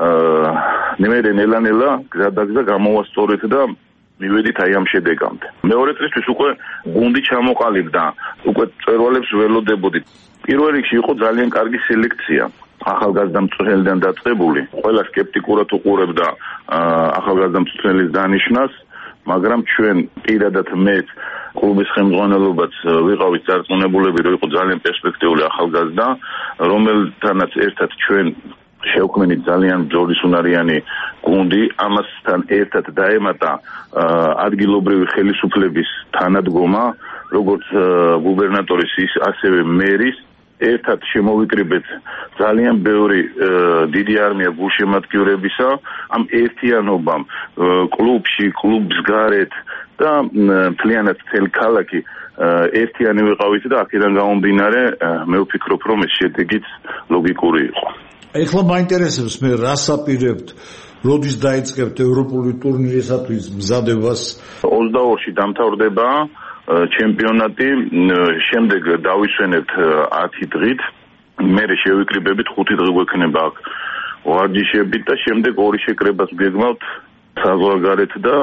ნემერე ნელა-ნელა გზადაგზა გამოვასწორეთ და მივედით აი ამ შედეგამდე. მეორე წლისთვის უკვე გუნდი ჩამოყალიბდა, უკვე მწვერვალებს ველოდებოდით. პირველ რიგში იყო ძალიან კარგი სელექცია. ახალგაზრდა მწვრთნელიდან დაწყებული. ყველა სკეპტიკურად უყურებდა ახალგაზრდა მწვრთნელის დანიშვნას, მაგრამ ჩვენ პირადად მეც კლუბის ხელმძღვანელობაც ვიყავით წარწმუნებულები, რომ იყო ძალიან პერსპექტიული ახალგაზრდა, რომელთანაც ერთად ჩვენ შევქმნით ძალიან ბრძოლისუნარიანი გუნდი, ამასთან ერთად დაემატა ადგილობრივი ხელისუფლების თანადგომა, როგორც გუბერნატორის ის ასევე მერის. ერთად შემოვიკრიბეთ ძალიან ბევრი დიდი არმია გულშემატკივრებისა, ამ ერთიანობამ კლუბში, კლუბს გარეთ და მთლიანად მთელი ქალაქი ერთიანი ვიყავით და აქედან გამომდინარე მე ვფიქრობ, რომ ეს შედეგიც ლოგიკური იყო. ეხლა მაინტერესებს მე რას აპირებთ, როდის დაიწყებთ ევროპული ტურნირისათვის მზადებას? ოცდაორში დამთავრდება ჩემპიონატი, შემდეგ დავისვენებთ ათი დღით, მერე შევიკრიბებით ხუთი დღე გვექნება აქ ვარჯიშებით და შემდეგ ორი შეკრებას გეგმავთ საზღვარგარეთ და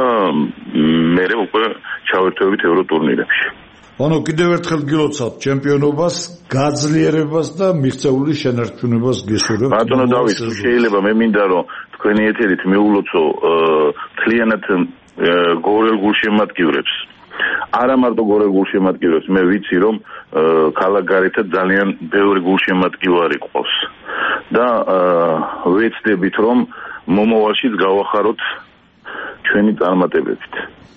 მერე უკვე ჩავერთვებით ევროტურნირებში. ანუ კიდევ ერთხელ გილოცავთ ჩემპიონობას, გაძლიერებას და მიღწეული შენარჩუნებას გესურვებთ. ბატონო დავით, შეიძლება მე მინდა რომ თქვენი ეთერით მეულოცო მთლიანად გორელ გულშემატკივრებს. არა მარტო გორელ გულშემატკივრებს, მე ვიცი რომ ქალაქგარეთად ძალიან ბევრი გულშემატკივარი ყავს და ვეცდებით რომ მომავალშიც გავახაროთ ჩვენი წარმატებებით.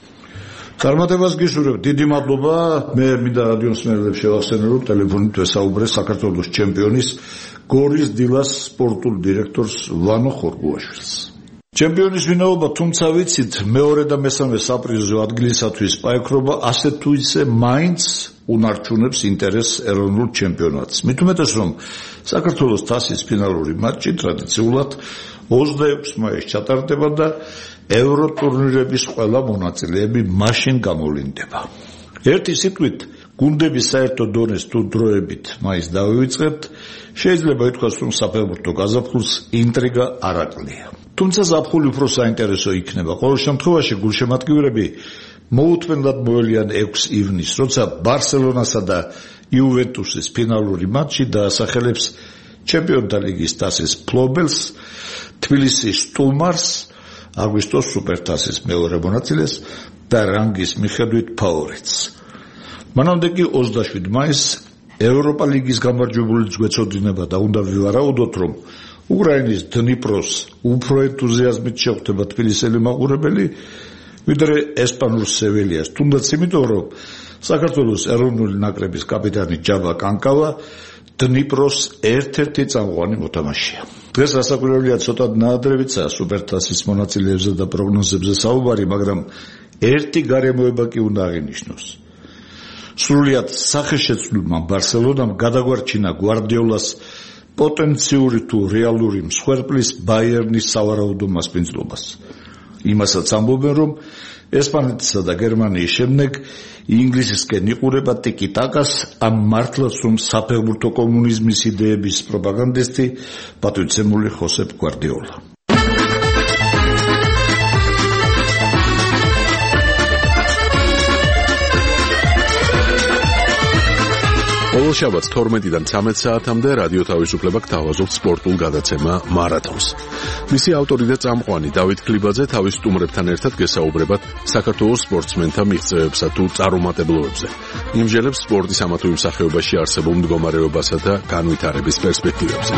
წარმატებას გისურვებ, დიდი მადლობა. მე მინდა რადიო მსმენელებს შევახსენო, რომ ტელეფონით ვესაუბრე საქართველოს ჩემპიონის გორის დილას სპორტულ დირექტორს ვანო ხორგუაშვილს. ჩემპიონის ვინაობა, თუმცა ვიცით, მეორე და მესამე საპრიზო ადგილისათვის პაექრობა ასე თუ ისე მაინც უნარჩუნებს ინტერესს ეროვნულ ჩემპიონატს. მით უმეტეს, რომ საქართველოს თასის ფინალური მატჩი ტრადიციულად ოცდაექვსი მაისს ჩატარდება და ევროტურნირების ყველა მონაწილეები მაშინ გამოვლინდება. ერთი სიტყვით, გუნდების საერთო დონეს თუ დროებით მაინც დავივიწყებთ, შეიძლება ითქვას, რომ საფეხბურთო გაზაფხულს ინტრიგა არ აკლია. თუმცა ზაფხული უფრო საინტერესო იქნება. ყოველ შემთხვევაში გულშემატკივრები მოუთმენლად მოელიან ექვსი ივნისს, როცა ბარსელონასა და იუვენტუსის ფინალური მატჩი დაასახელებს ჩემპიონთა ლიგის თასის მფლობელს, თბილისის სტუმარს, აგვისტოს სუპერთასის მეორე მონაწილეს და რანგის მიხედვით ფავორიტს. მანამდე კი ოცდაშვიდი მაისს ევროპა ლიგის გამარჯვებულიც გვეცოდინება და უნდა ვივარაუდოთ, რომ უკრაინის დნიპროს უფრო ენთუზიაზმით შეხვდება თბილისელი მაყურებელი, ვიდრე ესპანურ სევილიას, თუნდაც იმიტომ, რომ საქართველოს ეროვნული ნაკრების კაპიტანი ჯაბა კანკავა დნიპროს ერთ-ერთი წამყვანი მოთამაშეა. დღეს რასაკვირველია, ცოტა ნაადრევიცა სუპერთასის მონაწილეებზე და პროგნოზებზე საუბარი, მაგრამ ერთი გარემოება კი უნდა აღინიშნოს. სრულიად სახეშეცვლილმა ბარსელონამ გადაგვარჩინა გვარდიოლას პოტენციური თუ რეალური მსხვერპლის ბაიერნის სავარაუდო მასპინძლობას. იმასაც ამბობენ, რომ ესპანეთისა და გერმანიის შემდეგ ინგლისისკენ იყურება ტიკი-ტაკას, ამ მართლაც რომ საფეხბურთო კომუნიზმის იდეების პროპაგანდისტი პატივცემული ხოსეპ გვარდიოლა. ყოველ შაბათს თორმეტიდან ცამეტ საათამდე რადიო თავისუფლება გთავაზობთ სპორტულ გადაცემა მარათონს. მისი ავტორი და წამყვანი დავით ქლიბაძე თავის სტუმრებთან ერთად გესაუბრებათ საქართველოს სპორტსმენთა მიღწევებსა თუ წარუმატებლობებზე. იმჟელებს სპორტის ამა თუ იმ სახეობაში არსებულ მდგომარეობასა და განვითარების პერსპექტივებზე.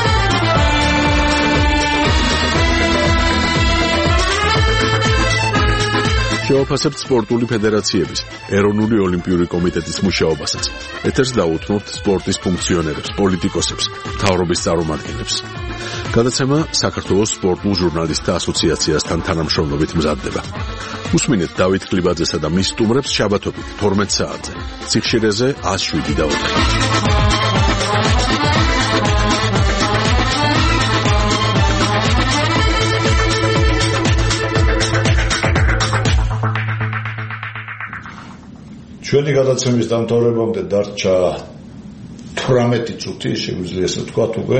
შევაფასებთ სპორტული ფედერაციების, ეროვნული ოლიმპიური კომიტეტის მუშაობასაც. ეთერს დაუთმობთ სპორტის ფუნქციონერებს, პოლიტიკოსებს, მთავრობის წარმომადგენლებს. გადაცემა საქართველოს სპორტულ ჟურნალისტთა ასოციაციასთან თანამშრომლობით მზადდება. უსმინეთ დავით ქლიბაძესა და მის სტუმრებს შაბათობით თორმეტ საათზე. ციხშირეზე ას შვიდი და ოთხი. ჩვენი გადაცემის დამთავრებამდე დარჩა თვრამეტი წუთი, შეგვიძლია ესე ვთქვათ უკვე.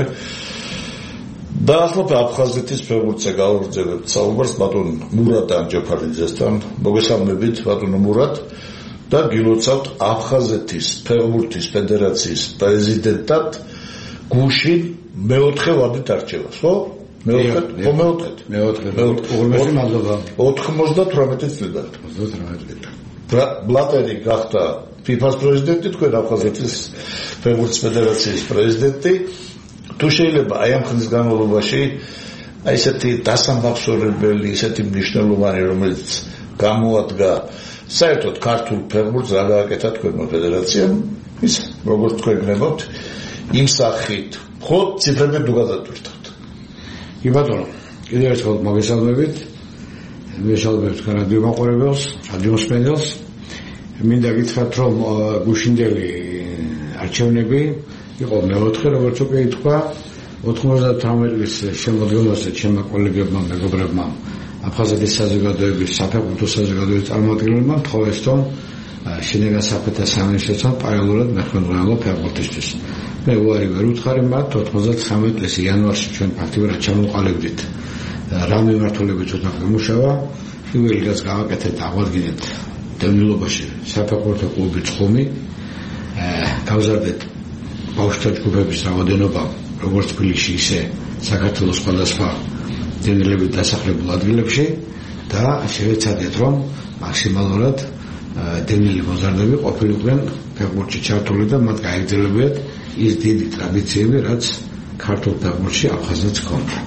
და ახლა აფხაზეთის ფეხბურთზე გავაგრძელებთ საუბარს ბატონ მურატ ანჯაფარიძესთან. მოგესალმებით ბატონო მურატ და გილოცავთ აფხაზეთის ფეხბურთის ფედერაციის პრეზიდენტად გუშინ მეოთხე ვადით არჩევას, ხო? მეოთხე, ხო მეოთხე. მეოთხე. მეოთხე მადლობა. ოთხმოცდათვრამეტი წლიდან. ოცდათვრამეტი წლიდან. ბლატერი გახდა ფიფას პრეზიდენტი, თქვენ აფხაზეთის ფეხბურთის ფედერაციის პრეზიდენტი. თუ შეიძლება აი ამ ხნის განმავლობაში აი ესეთი დასამახსოვრებელი, ესეთი მნიშვნელოვანი, რომელიც გამოადგა საერთოდ ქართულ ფეხბურთს რა გააკეთა თქვენმა ფედერაციამ, ის როგორც თქვენ გნებავთ, იმ სახით მხოლოდ ციფრებით თუ გადატვირთოთ. კი ბატონო, კიდევ ერთხელ მოგესალმებით. მოგესალმებით რადიო მაყურებელს, რადიო მსმენელს. მინდა გითხრათ, რომ გუშინდელი არჩევნები იყო მეოთხე, როგორც უკვე ითქვა, ოთხმოცდათვრამეტი წლის შემოდგომაზე ჩემმა კოლეგებმა, მეგობრებმა, აფხაზეთის საზოგადოების, საფეხბურთო საზოგადოების წარმომადგენლებმა თხოვეს, რომ შინაგან საქმეთა სამინისტროსთან პარალელურად მეხმარებოდა ფეხბურთისთვის. მე უარი ვერ უთხარი მათ, ოთხმოცდათხრამეტი წლის იანვარში ჩვენ ფაქტიურად ჩამოვყალიბდით რა მიმართულებით უნდა გამუშავა, პირველი რაც გავაკეთეთ, აღვადგინეთ დევნილობაში საფეხბურთო კლუბი ცხუმი, გავზარდეთ ბავშვთა ჯგუფების რაოდენობა, როგორც თბილისში, ისე საქართველოს სხვადასხვა დევნილებით დასახლებულ ადგილებში და შევეცადეთ, რომ მაქსიმალურად დევნილი მოზარდები ყოფილიყვნენ ფეხბურთში ჩართული და მათ გაეგრძელებათ ის დიდი ტრადიციები, რაც ქართულ ფეხბურთში აფხაზეთს ჰქონდა.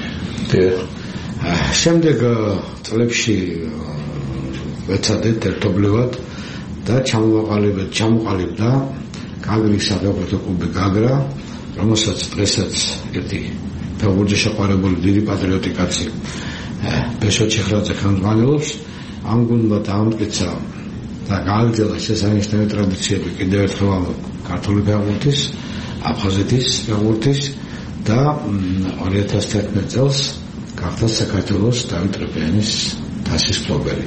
შემდეგ წლებში ვეცადეთ ერთობლივად და ჩამოვაყალიბეთ, ჩამოყალიბდა გაგრის საფეხბურთო კლუბი გაგრა, რომელსაც დღესაც ერთი ფეხბურთზე შეყვარებული დიდი პატრიოტი კაცი ბესო ჩეხრაძე ხელმძღვანელობს. ამ გუნდმა დაამტკიცა და გააგრძელა შესანიშნავი ტრადიციები კიდევ ერთხელ ქართული ფეხბურთის, აფხაზეთის ფეხბურთის და ორი ათას თერთმეტ წელს გახდა საქართველოს დავით რებიანის თასის მფლობელი.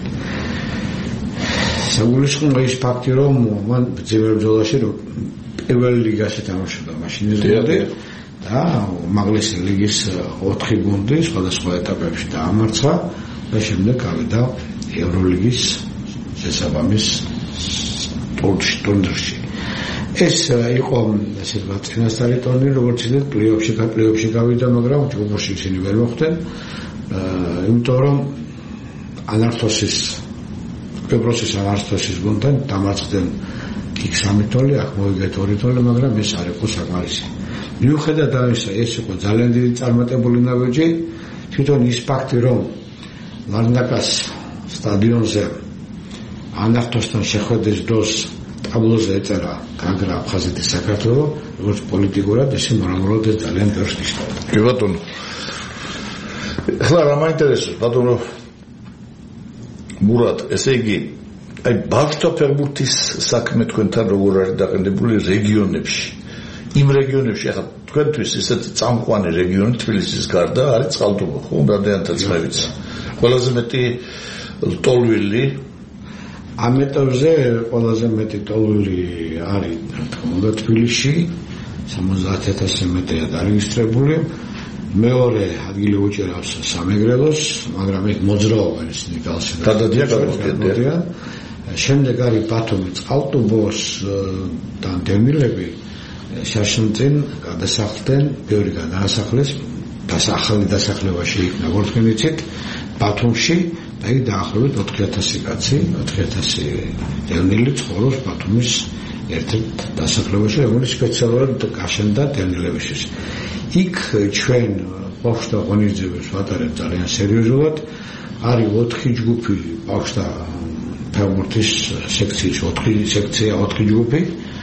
საგულისხმოა ის ფაქტი, რომ მან ძებერ ბრძოლაში პირველ ლიგაში თამაშობდა მაშინ ზოგადად და უმაღლესი ლიგის ოთხი გუნდი სხვადასხვა ეტაპებში დაამარცხა და შემდეგ გავიდა ევროლიგის შესაბამის ტურნირში. ეს იყო ასე ვთქვათ წინასწარი ტურნირი, როგორც იცით, პლეი-ოფში, პლეი-ოფში გავიდა, მაგრამ ჯგუფში ისინი ვერ მოხვდნენ. იმიტომ რომ ანართოსის ევროსის ანართოსის გუნდთან დამარცხდნენ იქ სამი თოლი, აქ მოიგეთ ორი თოლი, მაგრამ ეს არ იყო საკმარისი. მიუხედავად ამისა, ეს იყო ძალიან დიდი წარმატებული ნაბიჯი, თვითონ ის ფაქტი, რომ ლარნაკას სტადიონზე ანართოსთან შეხვედრის დროს ტაბლოზე ეწერა გაგრა აფხაზეთის საქართველო, როგორც პოლიტიკურად, ისე მორალურად ეს ძალიან ბევრს ნიშნავდა. კი ბატონო. ახლა რა მაინტერესებს ბატონო მურატ, ესე იგი, აი ბავშვთა ფეხბურთის საქმე თქვენთან როგორ არის დაყენებული რეგიონებში? იმ რეგიონებში, ახლა თქვენთვის ესეთი წამყვანი რეგიონი თბილისის გარდა არის წყალტუბო, ხო? რამდენადაც მე ვიცი. ყველაზე მეტი ტოლვილი ამ ეტაპზე ყველაზე მეტი ტოლვილი არის, რა თქმა უნდა, თბილისში სამოცდაათი ათასზე მეტია დარეგისტრირებული. მეორე ადგილი უჭირავს სამეგრელოს, მაგრამ ეს მოძრაობა ისინი გალში გადადიან. შემდეგ არის ბათუმი წყალტუბოს და დევნილები შარშემწინ გადასახლდნენ, ბევრი გადაასახლეს, დასახლი დასახლებაში იქნა ვორთქენიცით ბათუმში და იქ დაახლოებით ოთხი ათასი კაცი, ოთხი ათასი დევნილი ცხოვრობს ბათუმის ერთ-ერთ დასახლებაში, რომელიც სპეციალურად გაშენდა დევნილებისთვის. იქ ჩვენ ბავშვთა ღონისძიებას ვატარებთ ძალიან სერიოზულად. არის ოთხი ჯგუფი ბავშვთა ფეხბურთის სექციის, ოთხი სექცია, ოთხი ჯგუფი.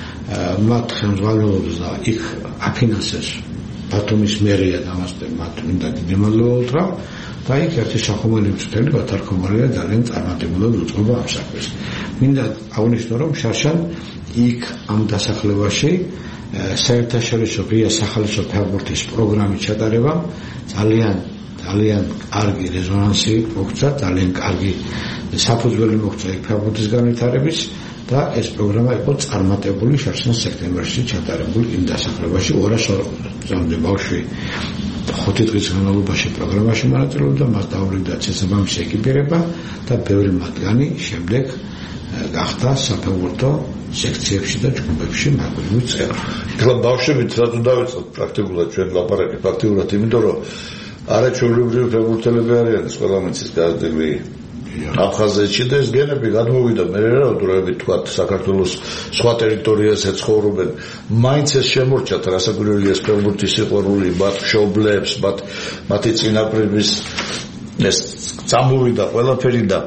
მათ ხელმძღვანელობს და იქ აფინანსებს ბათუმის მერია და მასწავლე მათ მინდა დიდი მადლობა უთხრა და იქ ერთი სახუმელი მწვრთნელი ბათარქომარია ძალიან წარმატებულად უწყობა ამ საქმეს. მინდა აღნიშნო რომ შარშან იქ ამ დასახლებაში საერთაშორისო ღია სახალხო ფეხბურთის პროგრამის ჩატარება ძალიან ძალიან კარგი რეზონანსი მოგვცა, ძალიან კარგი საფუძველი მოგვცა იქ ფეხბურთის განვითარების და ეს პროგრამა იყო წარმატებული შარშან სექტემბერში ჩატარებული იმ დასახლებაში ორას ორმოცდამდე ბავშვი ხუთი დღის განმავლობაში პროგრამაში მონაწილეობდა, მას დაურიგდა შესაბამისი ეკიპირება და ბევრი მათგანი შემდეგ გახდა საფეხბურთო სექციებში და ჯგუფებში მაგალითად წევრი. ეხლა ბავშვებით რატო დავიწყოთ პრაქტიკულად ჩვენ ლაპარაკი ფაქტიურად, იმიტომ რომ არაჩვეულებრივი ფეხბურთელები არიან ეს ყველა მიცის გაზრდილი აფხაზეთში და ეს გენები გადმოვიდა მე რა დროებით თქვა საქართველოს სხვა ტერიტორიაზე ცხოვრობენ მაინც ეს შემორჩათ რასაკვირველია ეს ფეხბურთის სიყვარული მათ მშობლებს მათ მათი წინაპრების ეს წამოვიდა ყველაფერი და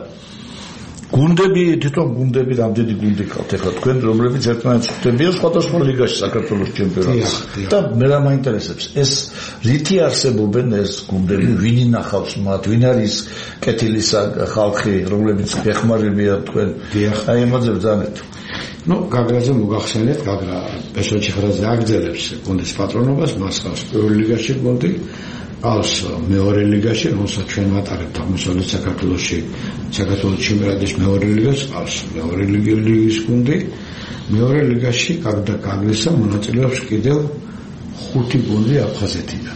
გუნდები თვითონ გუნდები რამდენი გუნდი ყავთ ეხლა თქვენ რომლებიც ერთმანეთს ხვდებიან სხვადასხვა ლიგაში საქართველოს ჩემპიონატში და მე რა მაინტერესებს ეს რითი არსებობენ ეს გუნდები ვინ ინახავს მათ ვინ არის კეთილის ხალხი რომლებიც გეხმარებიან თქვენ აი ამაზე ბრძანეთ ну გაგრაზე მოგახსენეთ გაგრა პესოჩიხრაზე აგზელებს გუნდის პატრონობას მას ხავს პირველ ლიგაში გუნდი als მეორე ლიგაში, რომელსაც ჩვენ ვატარებთ აღმოსავლეთ საქართველოში, საქართველოს ჩემპიონატის მეორე ლიგას, als მეორე ლიგის გუნდი, მეორე ლიგაში გარდა გაგრისა მონაწილეობს კიდევ ხუთი გუნდი აფხაზეთიდან.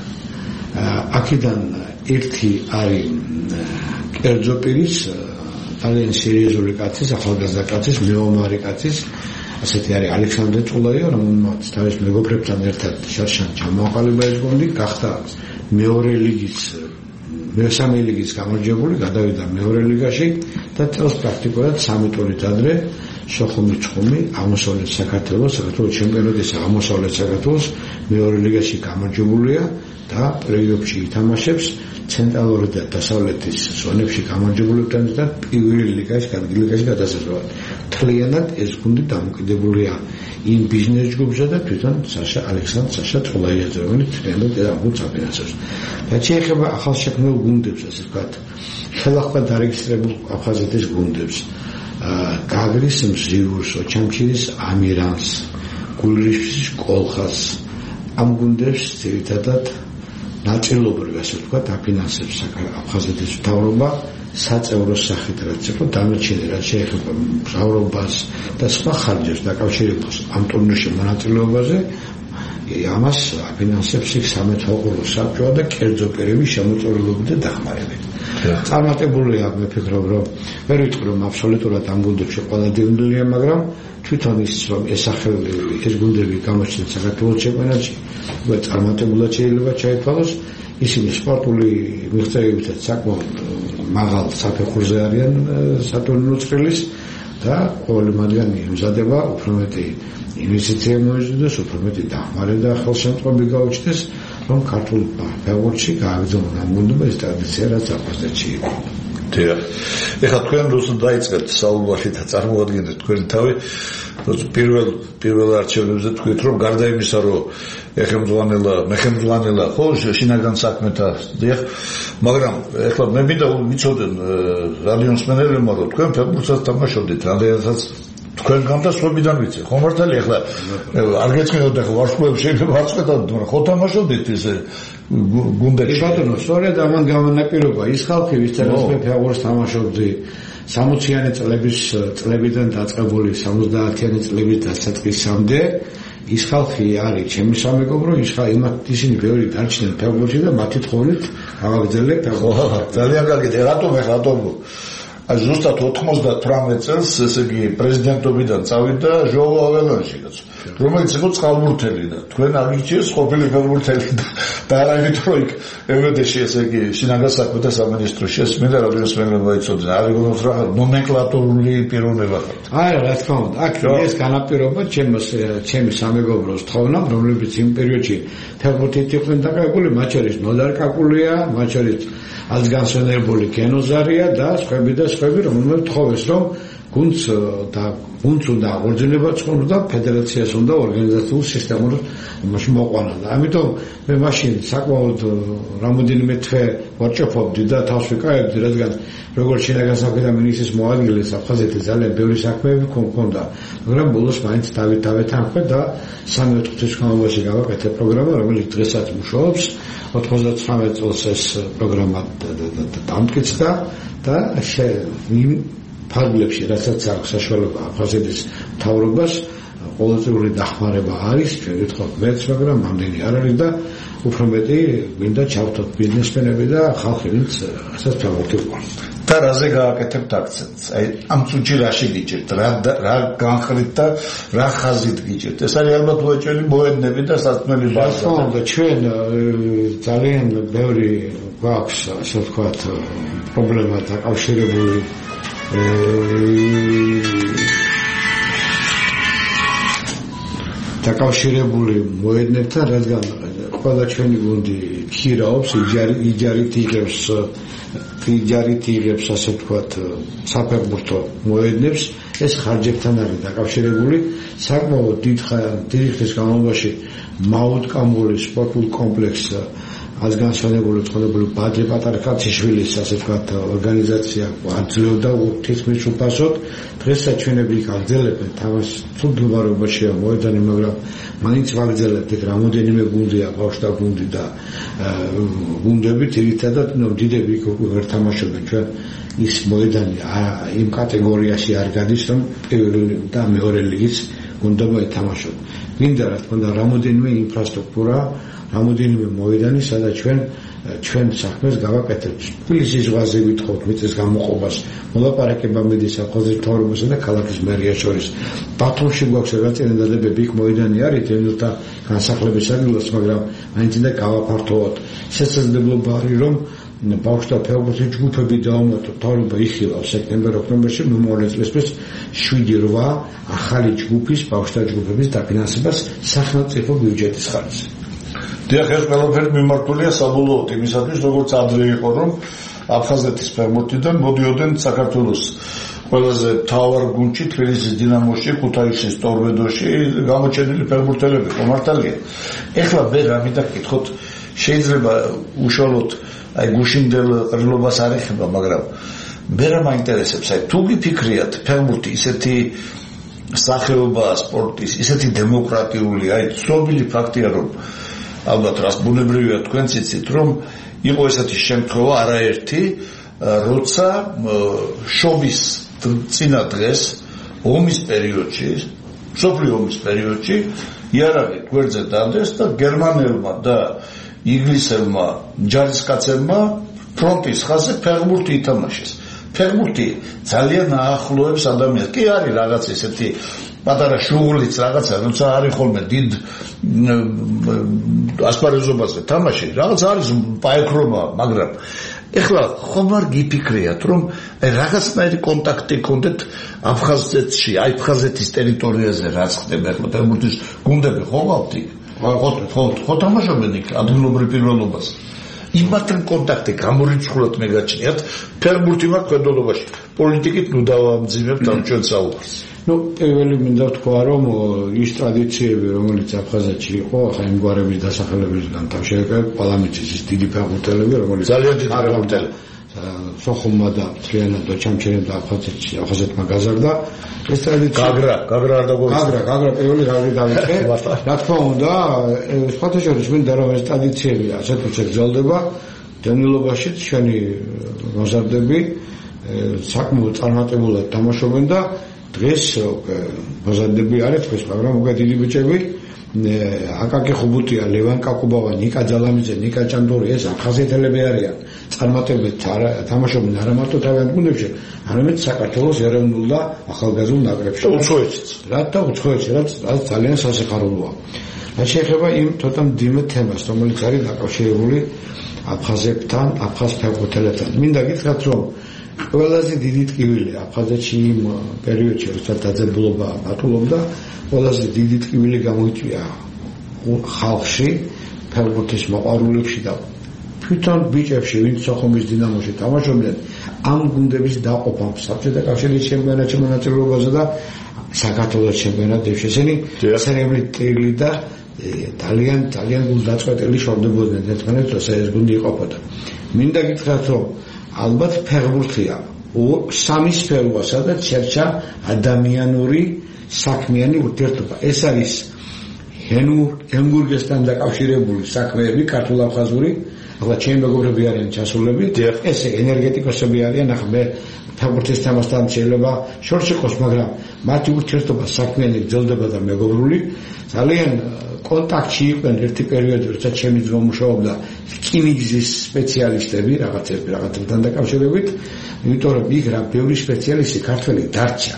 აქედან ერთი არის კერძო პირის ძალიან სერიოზული კაცის, ახალგაზრდა კაცის, მეომარი კაცის, ასეთი არის ალექსანდრე წულაია, რომელმაც თავის მეგობრებთან ერთად შარშან ჩამოაყალიბა ეს გუნდი, გახდა მეორე ლიგის მესამე ლიგის გამარჯვებული, გადავიდა მეორე ლიგაში და წელს პრაქტიკულად სამი ტურით ადრე სოხუმის ცხუმი აღმოსავლეთ საქართველოს, საქართველოს ჩემპიონატის აღმოსავლეთ საქართველოს მეორე ლიგაში გამარჯვებულია და პლეი-ოფში ითამაშებს ცენტრალური და დასავლეთის ზონებში გამარჯვებულებთან და პირველი ლიგაში, ლიგაში გადასასვლელად. მთლიანად ეს გუნდი დამოკიდებულია იმ ბიზნეს ჯგუფზე და თვითონ საშა ალექსანდრ საშა წულაიაძე, რომელიც მთლიანად ამ გუნდს აფინანსებს. რაც შეეხება ახალშექმნილ გუნდებს, ასე ვთქვათ, ხელახლა დარეგისტრებულ აფხაზეთის გუნდებს, გაგრის მზიურს, ოჩამჩირის ამირანს, გულრიშის კოლხას, ამ გუნდებს ძირითადად ნაწილობრივ ასე ვთქვათ აფინანსებს აფხაზეთის მთავრობა საწევრო სახით რაც იყო დანარჩენი რაც შეეხება მთავრობას და სხვა ხარჯებს დაკავშირებულ ამ ტურნირში მონაწილეობაზე ამას აფინანსებს იქ სამეთაურო საბჭო და კერძო პირების შემოწირულობით და დახმარებით. წარმატებულია მე ვფიქრობ რომ ვერ ვიტყვი რომ აბსოლუტურად ამ გუნდებში ყველა დევნილია, მაგრამ თვითონ ის რომ ესახელები ეს გუნდები გამოჩნდნენ საქართველოს ჩემპიონატში, უკვე წარმატებულად შეიძლება ჩაითვალოს, ისინი სპორტული მიღწევებითაც საკმაოდ მაღალ საფეხურზე არიან სატურნირო წრილის და ყოველი მათგანი ემზადება უფრო მეტი ინვესტიცია მოეწოდეს, უფრო მეტი დახმარება და ხელშემწყობი გაუჩნდეს, რომ ქართულ ფეხბურთში გააგრძელოს ამ გუნდმა ეს ტრადიცია, რაც აფხაზეთში იყო. დიახ. ეხლა თქვენ რუსულ დაიწყეთ საუბარში და წარმოადგენთ თქვენი თავი პირველ პირველ არჩევნებზე თქვით რომ გარდა იმისა რომ ეხემძღვანელა მეხემძღვანელა ხო შინაგან საქმეთა დიახ მაგრამ ეხლა მე მინდა ვიცოდე რადიოსმენელებმა რომ თქვენ ფეხბურთსაც თამაშობდით რამდენადაც თქვენ გამდასვლებიდან ვიცი ხო მართალი ეხლა არ გეცნიოთ ეხლა ვარსკვლავები შეიძლება არ წყვეტავთ მაგრამ ხო თამაშობდით ესე გუნდებში ბატონო სწორედ ამან გამონაპირობა ის ხალხი ვისაც მე ფეხბურთს თამაშობდი სამოციანი წლების წლებიდან დაწყებული სამოცდაათიანი წლების დასაწყისამდე ის ხალხი არის ჩემი სამეგობრო ის ხალხი იმათ ისინი ბევრი დარჩნენ ფეხბურთში და მათი თხოვნით გავაგრძელებ ფეხბურთს ძალიან კარგი რატომ ეხლა რატომ აი ზუსტად ოთხმოცდათვრამეტ წელს ესე იგი პრეზიდენტობიდან წავიდა ჟოუ აველანში, რომელიც იყო წყალმურთელი და თქვენ აღიჩიეს ყოფილი ფეხბურთელი და არა იმიტომ რომ იქ ევედეში ესე იგი შინაგან საქმეთა სამინისტროში ესმინდა როდესაც მეუბნება იცოდნენ არ იგონოს რა ნომენკლატურული პიროვნება ხარ. აი რა თქმა უნდა, აქ ეს განაპირობა ჩემს ჩემი სამეგობროს თხოვნა, რომლებიც იმ პერიოდში ფეხბურთით იყვნენ დაკავებული, მათ შორის ნოდარ კაკულია, მათ შორის აზგანსონებული კენოზარია და სხვები და სხვები, რომელმაც თხოვეს რომ გუნდს და გუნდს უნდა აღორძინება ცხოვრება ფედერაციას უნდა ორგანიზაციულ სისტემურ იმაში მოყვანა და ამიტომ მე მაშინ საკმაოდ რამოდენიმე თვე ვარჩოფობდი და თავს ვიკავებდი, რადგან როგორც შინაგან საქმეთა მინისტრის მოადგილეს აფხაზეთის ძალიან ბევრი საქმეები მქონდა, მაგრამ ბოლოს მაინც დავით დავეთანხმე და სამი-ოთხ თვის განმავლობაში გავაკეთე პროგრამა, რომელიც დღესაც მუშაობს. ოთხმოცდათვრამეტ წელს ეს პროგრამა დამტკიცდა და იმ ფარგლებში, რასაც აქვს საშუალება აფხაზეთის მთავრობას, ყოველწლიური დახმარება არის, ჩვენ ვთქვათ მეც, მაგრამ ამდენი არ არის და უფრო მეტი გვინდა ჩავთოთ ბიზნესმენები და ხალხი, ვინც რასაც ფეხბურთი უყვარს. და რაზე გააკეთებთ აქცენტს? აი ამ წუთში რაში გიჭირთ? რა რა განხრით და რა ხაზით გიჭირთ? ეს არის ალბათ უეჭველი მოედნები და სასწმელი ბაზა. ხო, და ჩვენ ძალიან ბევრი გვაქვს, ასე ვთქვათ, პრობლემა დაკავშირებული დაკავშირებული მოედნებთან, რადგან ყველა ჩვენი გუნდი ქირაობს, იჯარით იღებს იჯარით იღებს, ასე ვთქვათ, საფეხბურთო მოედნებს, ეს ხარჯებთან არის დაკავშირებული. საკმაოდ დიდი ხნის განმავლობაში მაუტკამბულის სპორტულ კომპლექსს აზგანსონებული ცხოვრებული ბადრი პატარა კაციშვილის, ასე ვთქვათ, ორგანიზაცია აძლევდა თითქმის უფასოდ. დღესაც ჩვენები იქ აგრძელებენ თამაშს, თუ მდგომარეობაშია მოედანი, მაგრამ მაინც ვაგრძელებთ იქ რამოდენიმე გუნდია, ბავშვთა გუნდი და გუნდები ძირითადად დიდები იქ ვერ თამაშობენ. ჩვენ ის მოედანი იმ კატეგორიაში არ გადის, რომ პირველი და მეორე ლიგის გუნდმა ითამაშონ. მინდა რა თქმა უნდა რამოდენიმე ინფრასტრუქტურა, რამოდენიმე მოედანი, სადაც ჩვენ ჩვენ საქმეს გავაკეთებთ. თბილისის ზღვაზე ვითხოვთ მიწის გამოყოფას, მოლაპარაკება მიდის აფხაზეთის მთავრობასა და ქალაქის მერიას შორის. ბათუმში გვაქვს რაღაცენდალებები, იქ მოედანი არის თემთა განსახლების ადგილას, მაგრამ მაინც უნდა გავაფართოვოთ. შესაძლებლობა არის რომ ბავშვთა ფეხბურთის ჯგუფები დაუმატოთ, მთავრობა იხილავს სექტემბერ-ოქტომბერში მომავალ წლისთვის შვიდი რვა ახალი ჯგუფის ბავშვთა ჯგუფების დაფინანსებას სახელმწიფო ბიუჯეტის ხარჯზე. დიახ, ეს ყველაფერი მიმართულია საბოლოოდ იმისათვის, როგორც ადრე იყო, რომ აფხაზეთის ფეხბურთიდან მოდიოდნენ საქართველოს ყველაზე მთავარ გუნდში, თბილისის დინამოში, ქუთაისის ტორპედოში გამოჩენილი ფეხბურთელები, ხომართალია. ეხლა მე რა მინდა გითხოთ, შეიძლება უშუალოდ აი გუშინდელ ყრილობას არ ეხება, მაგრამ მე რა მაინტერესებს, აი თუ გიფიქრიათ ფეხბურთი ისეთი სახეობაა სპორტის, ისეთი დემოკრატიული, აი ცნობილი ფაქტია, რომ ალბათ რას ბუნებრივია თქვენც იცით, რომ იყო ესეთი შემთხვევა არაერთი, როცა შობის წინა დღეს ომის პერიოდში, მსოფლიო ომის პერიოდში იარაღი გვერდზე დადეს და გერმანელმა და ინგლისელმა ჯარისკაცებმა ფრონტის ხაზზე ფეხბურთი ითამაშეს. ფეხბურთი ძალიან აახლოებს ადამიანს. კი არის რაღაც ესეთი პატარა შუღლიც რაღაცა, როცა არის ხოლმე დიდ ასპარეზობაზე თამაში, რაღაც არის პაექრომა, მაგრამ ეხლა ხომ არ გიფიქრიათ, რომ რაღაცნაირი კონტაქტი გქონდეთ აფხაზეთში, აი აფხაზეთის ტერიტორიაზე რაც ხდება, ეხლა ფეხბურთის გუნდები ხომ აქვთ იქ? ხო, ხო, ხო თამაშობენ იქ ადგილობრივ პირველობას. იმათთან კონტაქტი გამორიცხულად მეგაჩნიათ, ფეხბურთი მაქვს ქვედოლობაში. პოლიტიკით ნუ დავამძიმებთ ამ ჩვენ საუბარს. ნუ პირველი მინდა ვთქვა, რომ ის ტრადიციები, რომელიც აფხაზეთში იყო, ახლა იმ გვარების დასახელებისგან თავშეეკავ პალამიცის ის დიდი ფეხბურთელები, რომელიც ძალიან დიდი ფეხბურთელები. სოხუმმა და მთლიანად და ჩამჩერებდა აფხაზეთში, აფხაზეთმა გაზარდა. ეს ტრადიცია გაგრა, გაგრა არ დაგორჩა. გაგრა, გაგრა პირველი გაგრი დავიწყე. რა თქმა უნდა, სხვათა შორის მინდა რომ ეს ტრადიციები ასეთ უცებ გრძელდება. დევნილობაში ჩვენი მოზარდები საკმაოდ წარმატებულად თამაშობენ და დღეს მოზარდები არის დღეს, მაგრამ უკვე დიდი ბიჭები აკაკი ხუბუტია, ლევან კაკუბავა, ნიკა ძალამიძე, ნიკა ჭანდური, ეს აფხაზეთელები არიან. წარმატებით თამაშობდნენ არა მარტო თავიანთ გუნდებში, არამედ საქართველოს ეროვნულ და ახალგაზრდულ ნაკრებში. უცხოეთშიც. რა და უცხოეთში, რაც ძალიან სასიხარულოა. რაც შეეხება იმ ცოტა მძიმე თემას, რომელიც არის დაკავშირებული აფხაზებთან, აფხაზ ფეხბურთელებთან. მინდა გითხრათ, რომ ყველაზე დიდი ტკივილი აფხაზეთში იმ პერიოდში, როდესაც დაძაბულობა ბატულობდა, ყველაზე დიდი ტკივილი გამოიწვია ხალხში, ფეხბურთის მოყვარულებში და თვითონ ბიჭებში, ვინც სოხუმის დინამოში თამაშობდნენ, ამ გუნდების დაყოფამ საბჭოთა კავშირის ჩემპიონატში მონაწილეობაზე და საქართველოს ჩემპიონატებში. ესენი სერიოზული ტკივილი და ძალიან ძალიან გულდაწყვეტილი შორდებოდნენ ერთმანეთს, როცა ეს გუნდი იყოფოდა. მინდა გითხრათ, რომ ალბათ ფეხბურთია სამი სფეროა, სადაც შერჩა ადამიანური საქმიანი ურთიერთობა. ეს არის ენგურგესთან დაკავშირებული საქმეები, ქართულ-აფხაზური, ახლა ჩემი მეგობრები არიან ჩასულები, ესე ენერგეტიკოსები არიან, ახლა მე ფეხბურთის თემასთან შეიძლება შორს იყოს, მაგრამ მათი ურთიერთობა საქმიანი გრძელდება და მეგობრული. ძალიან კონტაქტში იყვნენ ერთი პერიოდი, როცა ჩემი ძმა მუშაობდა რკინიგზის სპეციალისტები რაღაცები რაღაცებთან დაკავშირებით, იმიტომ რომ იქ რა ბევრი სპეციალისტი ქართველი დარჩა.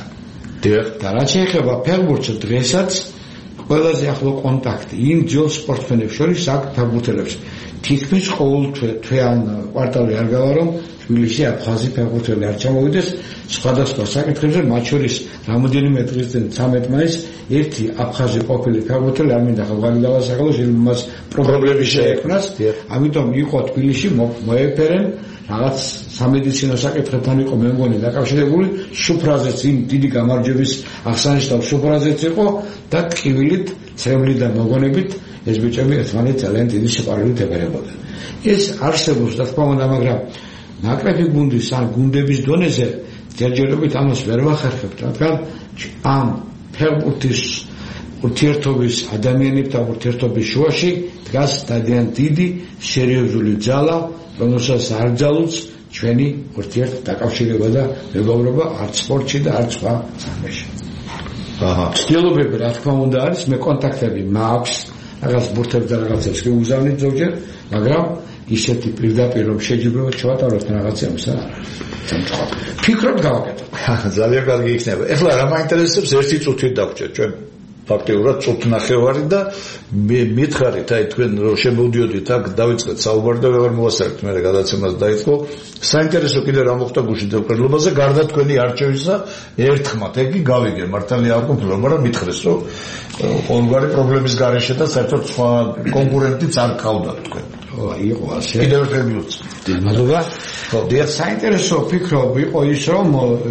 და რაც შეეხება ფეხბურთს, დღესაც ყველაზე ახლო კონტაქტი იმ ძველ სპორტსმენებს შორის აქვს ფეხბურთელებს. თითქმის ყოველ თვე ან კვარტალი არ გავა, რომ თბილისში აფხაზი ფეხბურთელი არ ჩამოვიდეს სხვადასხვა საკითხებზე, მათ შორის რამოდენიმე დღის წინ ცამეტ მაისს ერთი აფხაზი ყოფილი ფეხბურთელი არ მინდა ხალხი დავასახელოს, იმას პრობლემები შეექმნას, ამიტომ იყო თბილისში მოეფერენ რაღაც სამედიცინო საკითხებთან იყო მე მგონი დაკავშირებული, შუფრაზეც იმ დიდი გამარჯვების აღსანიშნავ შუფრაზეც იყო და ტკივილით, ცრემლიდან მოგონებით ეს ბიჭები ერთმანეთს ძალიან დიდი სიყვარულით ებერებოდნენ. ეს არსებობს რა თქმა უნდა, მაგრამ ნაკრები გუნდის ან გუნდების დონეზე ჯერჯერობით ამას ვერ ვახერხებთ, რადგან ამ ფეხბურთის ურთიერთობის ადამიანებთან ურთიერთობის შუაში დგას ძალიან დიდი სერიოზული ძალა, რომელსაც არ ძალუց ჩვენი ურთიერთ დაკავშირება და მეგობრობა არც სპორტში და არც სხვა საქმეში. აჰა, ცდილობები რა თქმა უნდა არის, მე კონტაქტები მაქვს, რაღაც ბურთებს და რაღაცებს კი უგზავნით ზოგჯერ, მაგრამ ისეთი პირდაპირ რომ შეჯიბრებოდ ჩავატაროთ რაღაცებს არ არის. ფიქრობ გავაკეთო. ძალიან კარგი იქნება. ეხლა რა მაინტერესებს ერთი წუთით დაგვჭირ ჩვენ ფაქტიურად წუთ ნახევარი და მე მითხარით, აი თქვენ რომ შემოვიდიოდით აქ დავიწყეთ საუბარი და ვეღარ მოვასწრებთ, მე გადაცემას დაიწყო. საინტერესო კიდე რა მოხდა გუშინ დეპყრობაზე, გარდა თქვენი არჩევისა ერთხმათ, ეგი გავიგე, მართალია არ ყოფილა, მაგრამ მითხრეს რომ ყოველგვარი პრობლემის გარეშე და საერთოდ სხვა კონკურენტიც არ ყავდათ თქვენ. იყო ასე. კიდევ ერთხელ მივუწ. მადლობა. დიახ, საინტერესო ფიქრობ იყო ის, რომ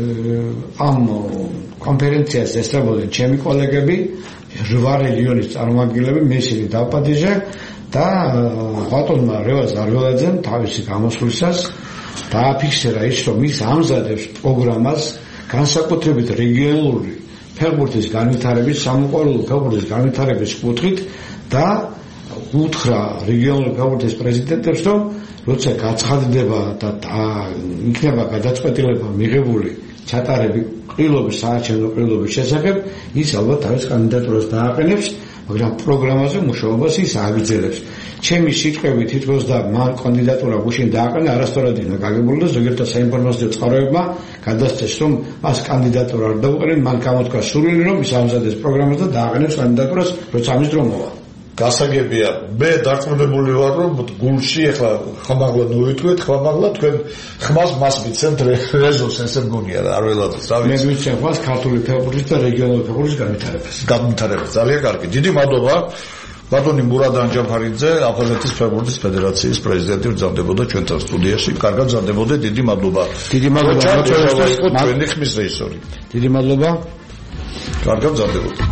ამ კონფერენციას ესწრებოდნენ ჩემი კოლეგები, რვა რეგიონის წარმომადგენლები, მე ისინი დავპატიჟე და ბატონმა რევაზ არველაძემ თავისი გამოსვლისას დააფიქსირა ის, რომ ის ამზადებს პროგრამას განსაკუთრებით რეგიონული ფეხბურთის განვითარების, სამოყვარულო ფეხბურთის განვითარების კუთხით და უთხრა რეგიონული ფეხბურთის პრეზიდენტებს, რომ როცა გაცხადდება და იქნება გადაწყვეტილება მიღებული ჩატარები ყრილობის საარჩევნო ყრილობის შესახებ, ის ალბათ თავის კანდიდატურას დააყენებს, მაგრამ პროგრამაზე მუშაობას ის აგრძელებს. ჩემი სიტყვები თითქოს და მან კანდიდატურა გუშინ დააყენა, არასწორად იქნა გაგებული და ზოგიერთ საინფორმაციო წყაროებმა გადასცეს, რომ მას კანდიდატურა არ დაუყენեն, მან გამოთქვა სურვილი, რომ ის ამზადებს პროგრამას და დააყენებს კანდიდატურას, როცა ამის დრო მოვა. გასაგებია, მე დარწმუნებული ვარ, რომ გულში ახლა ხმაღლა ნუიტყვეთ, ხმაღლა თქვენ ხმას მას მიცემთ რეზოს, ესე მგონია რა, არ ველადოთ, რა ვიცი. მე ვიცი ხმას ქართული ფეხბურთის და რეგიონული ფეხბურთის განვითარებას. განვითარებას, ძალიან კარგი. დიდი მადლობა. ბატონი მურად ანჯაფარიძე, აფხაზეთის ფეხბურთის ფედერაციის პრეზიდენტი ვრცელდებოდა ჩვენთან სტუდიაში. კარგად გზარდებოდე, დიდი მადლობა. დიდი მადლობა. თქვენი ხმის რეჟისორი. დიდი მადლობა. კარგად გზარდებოდე.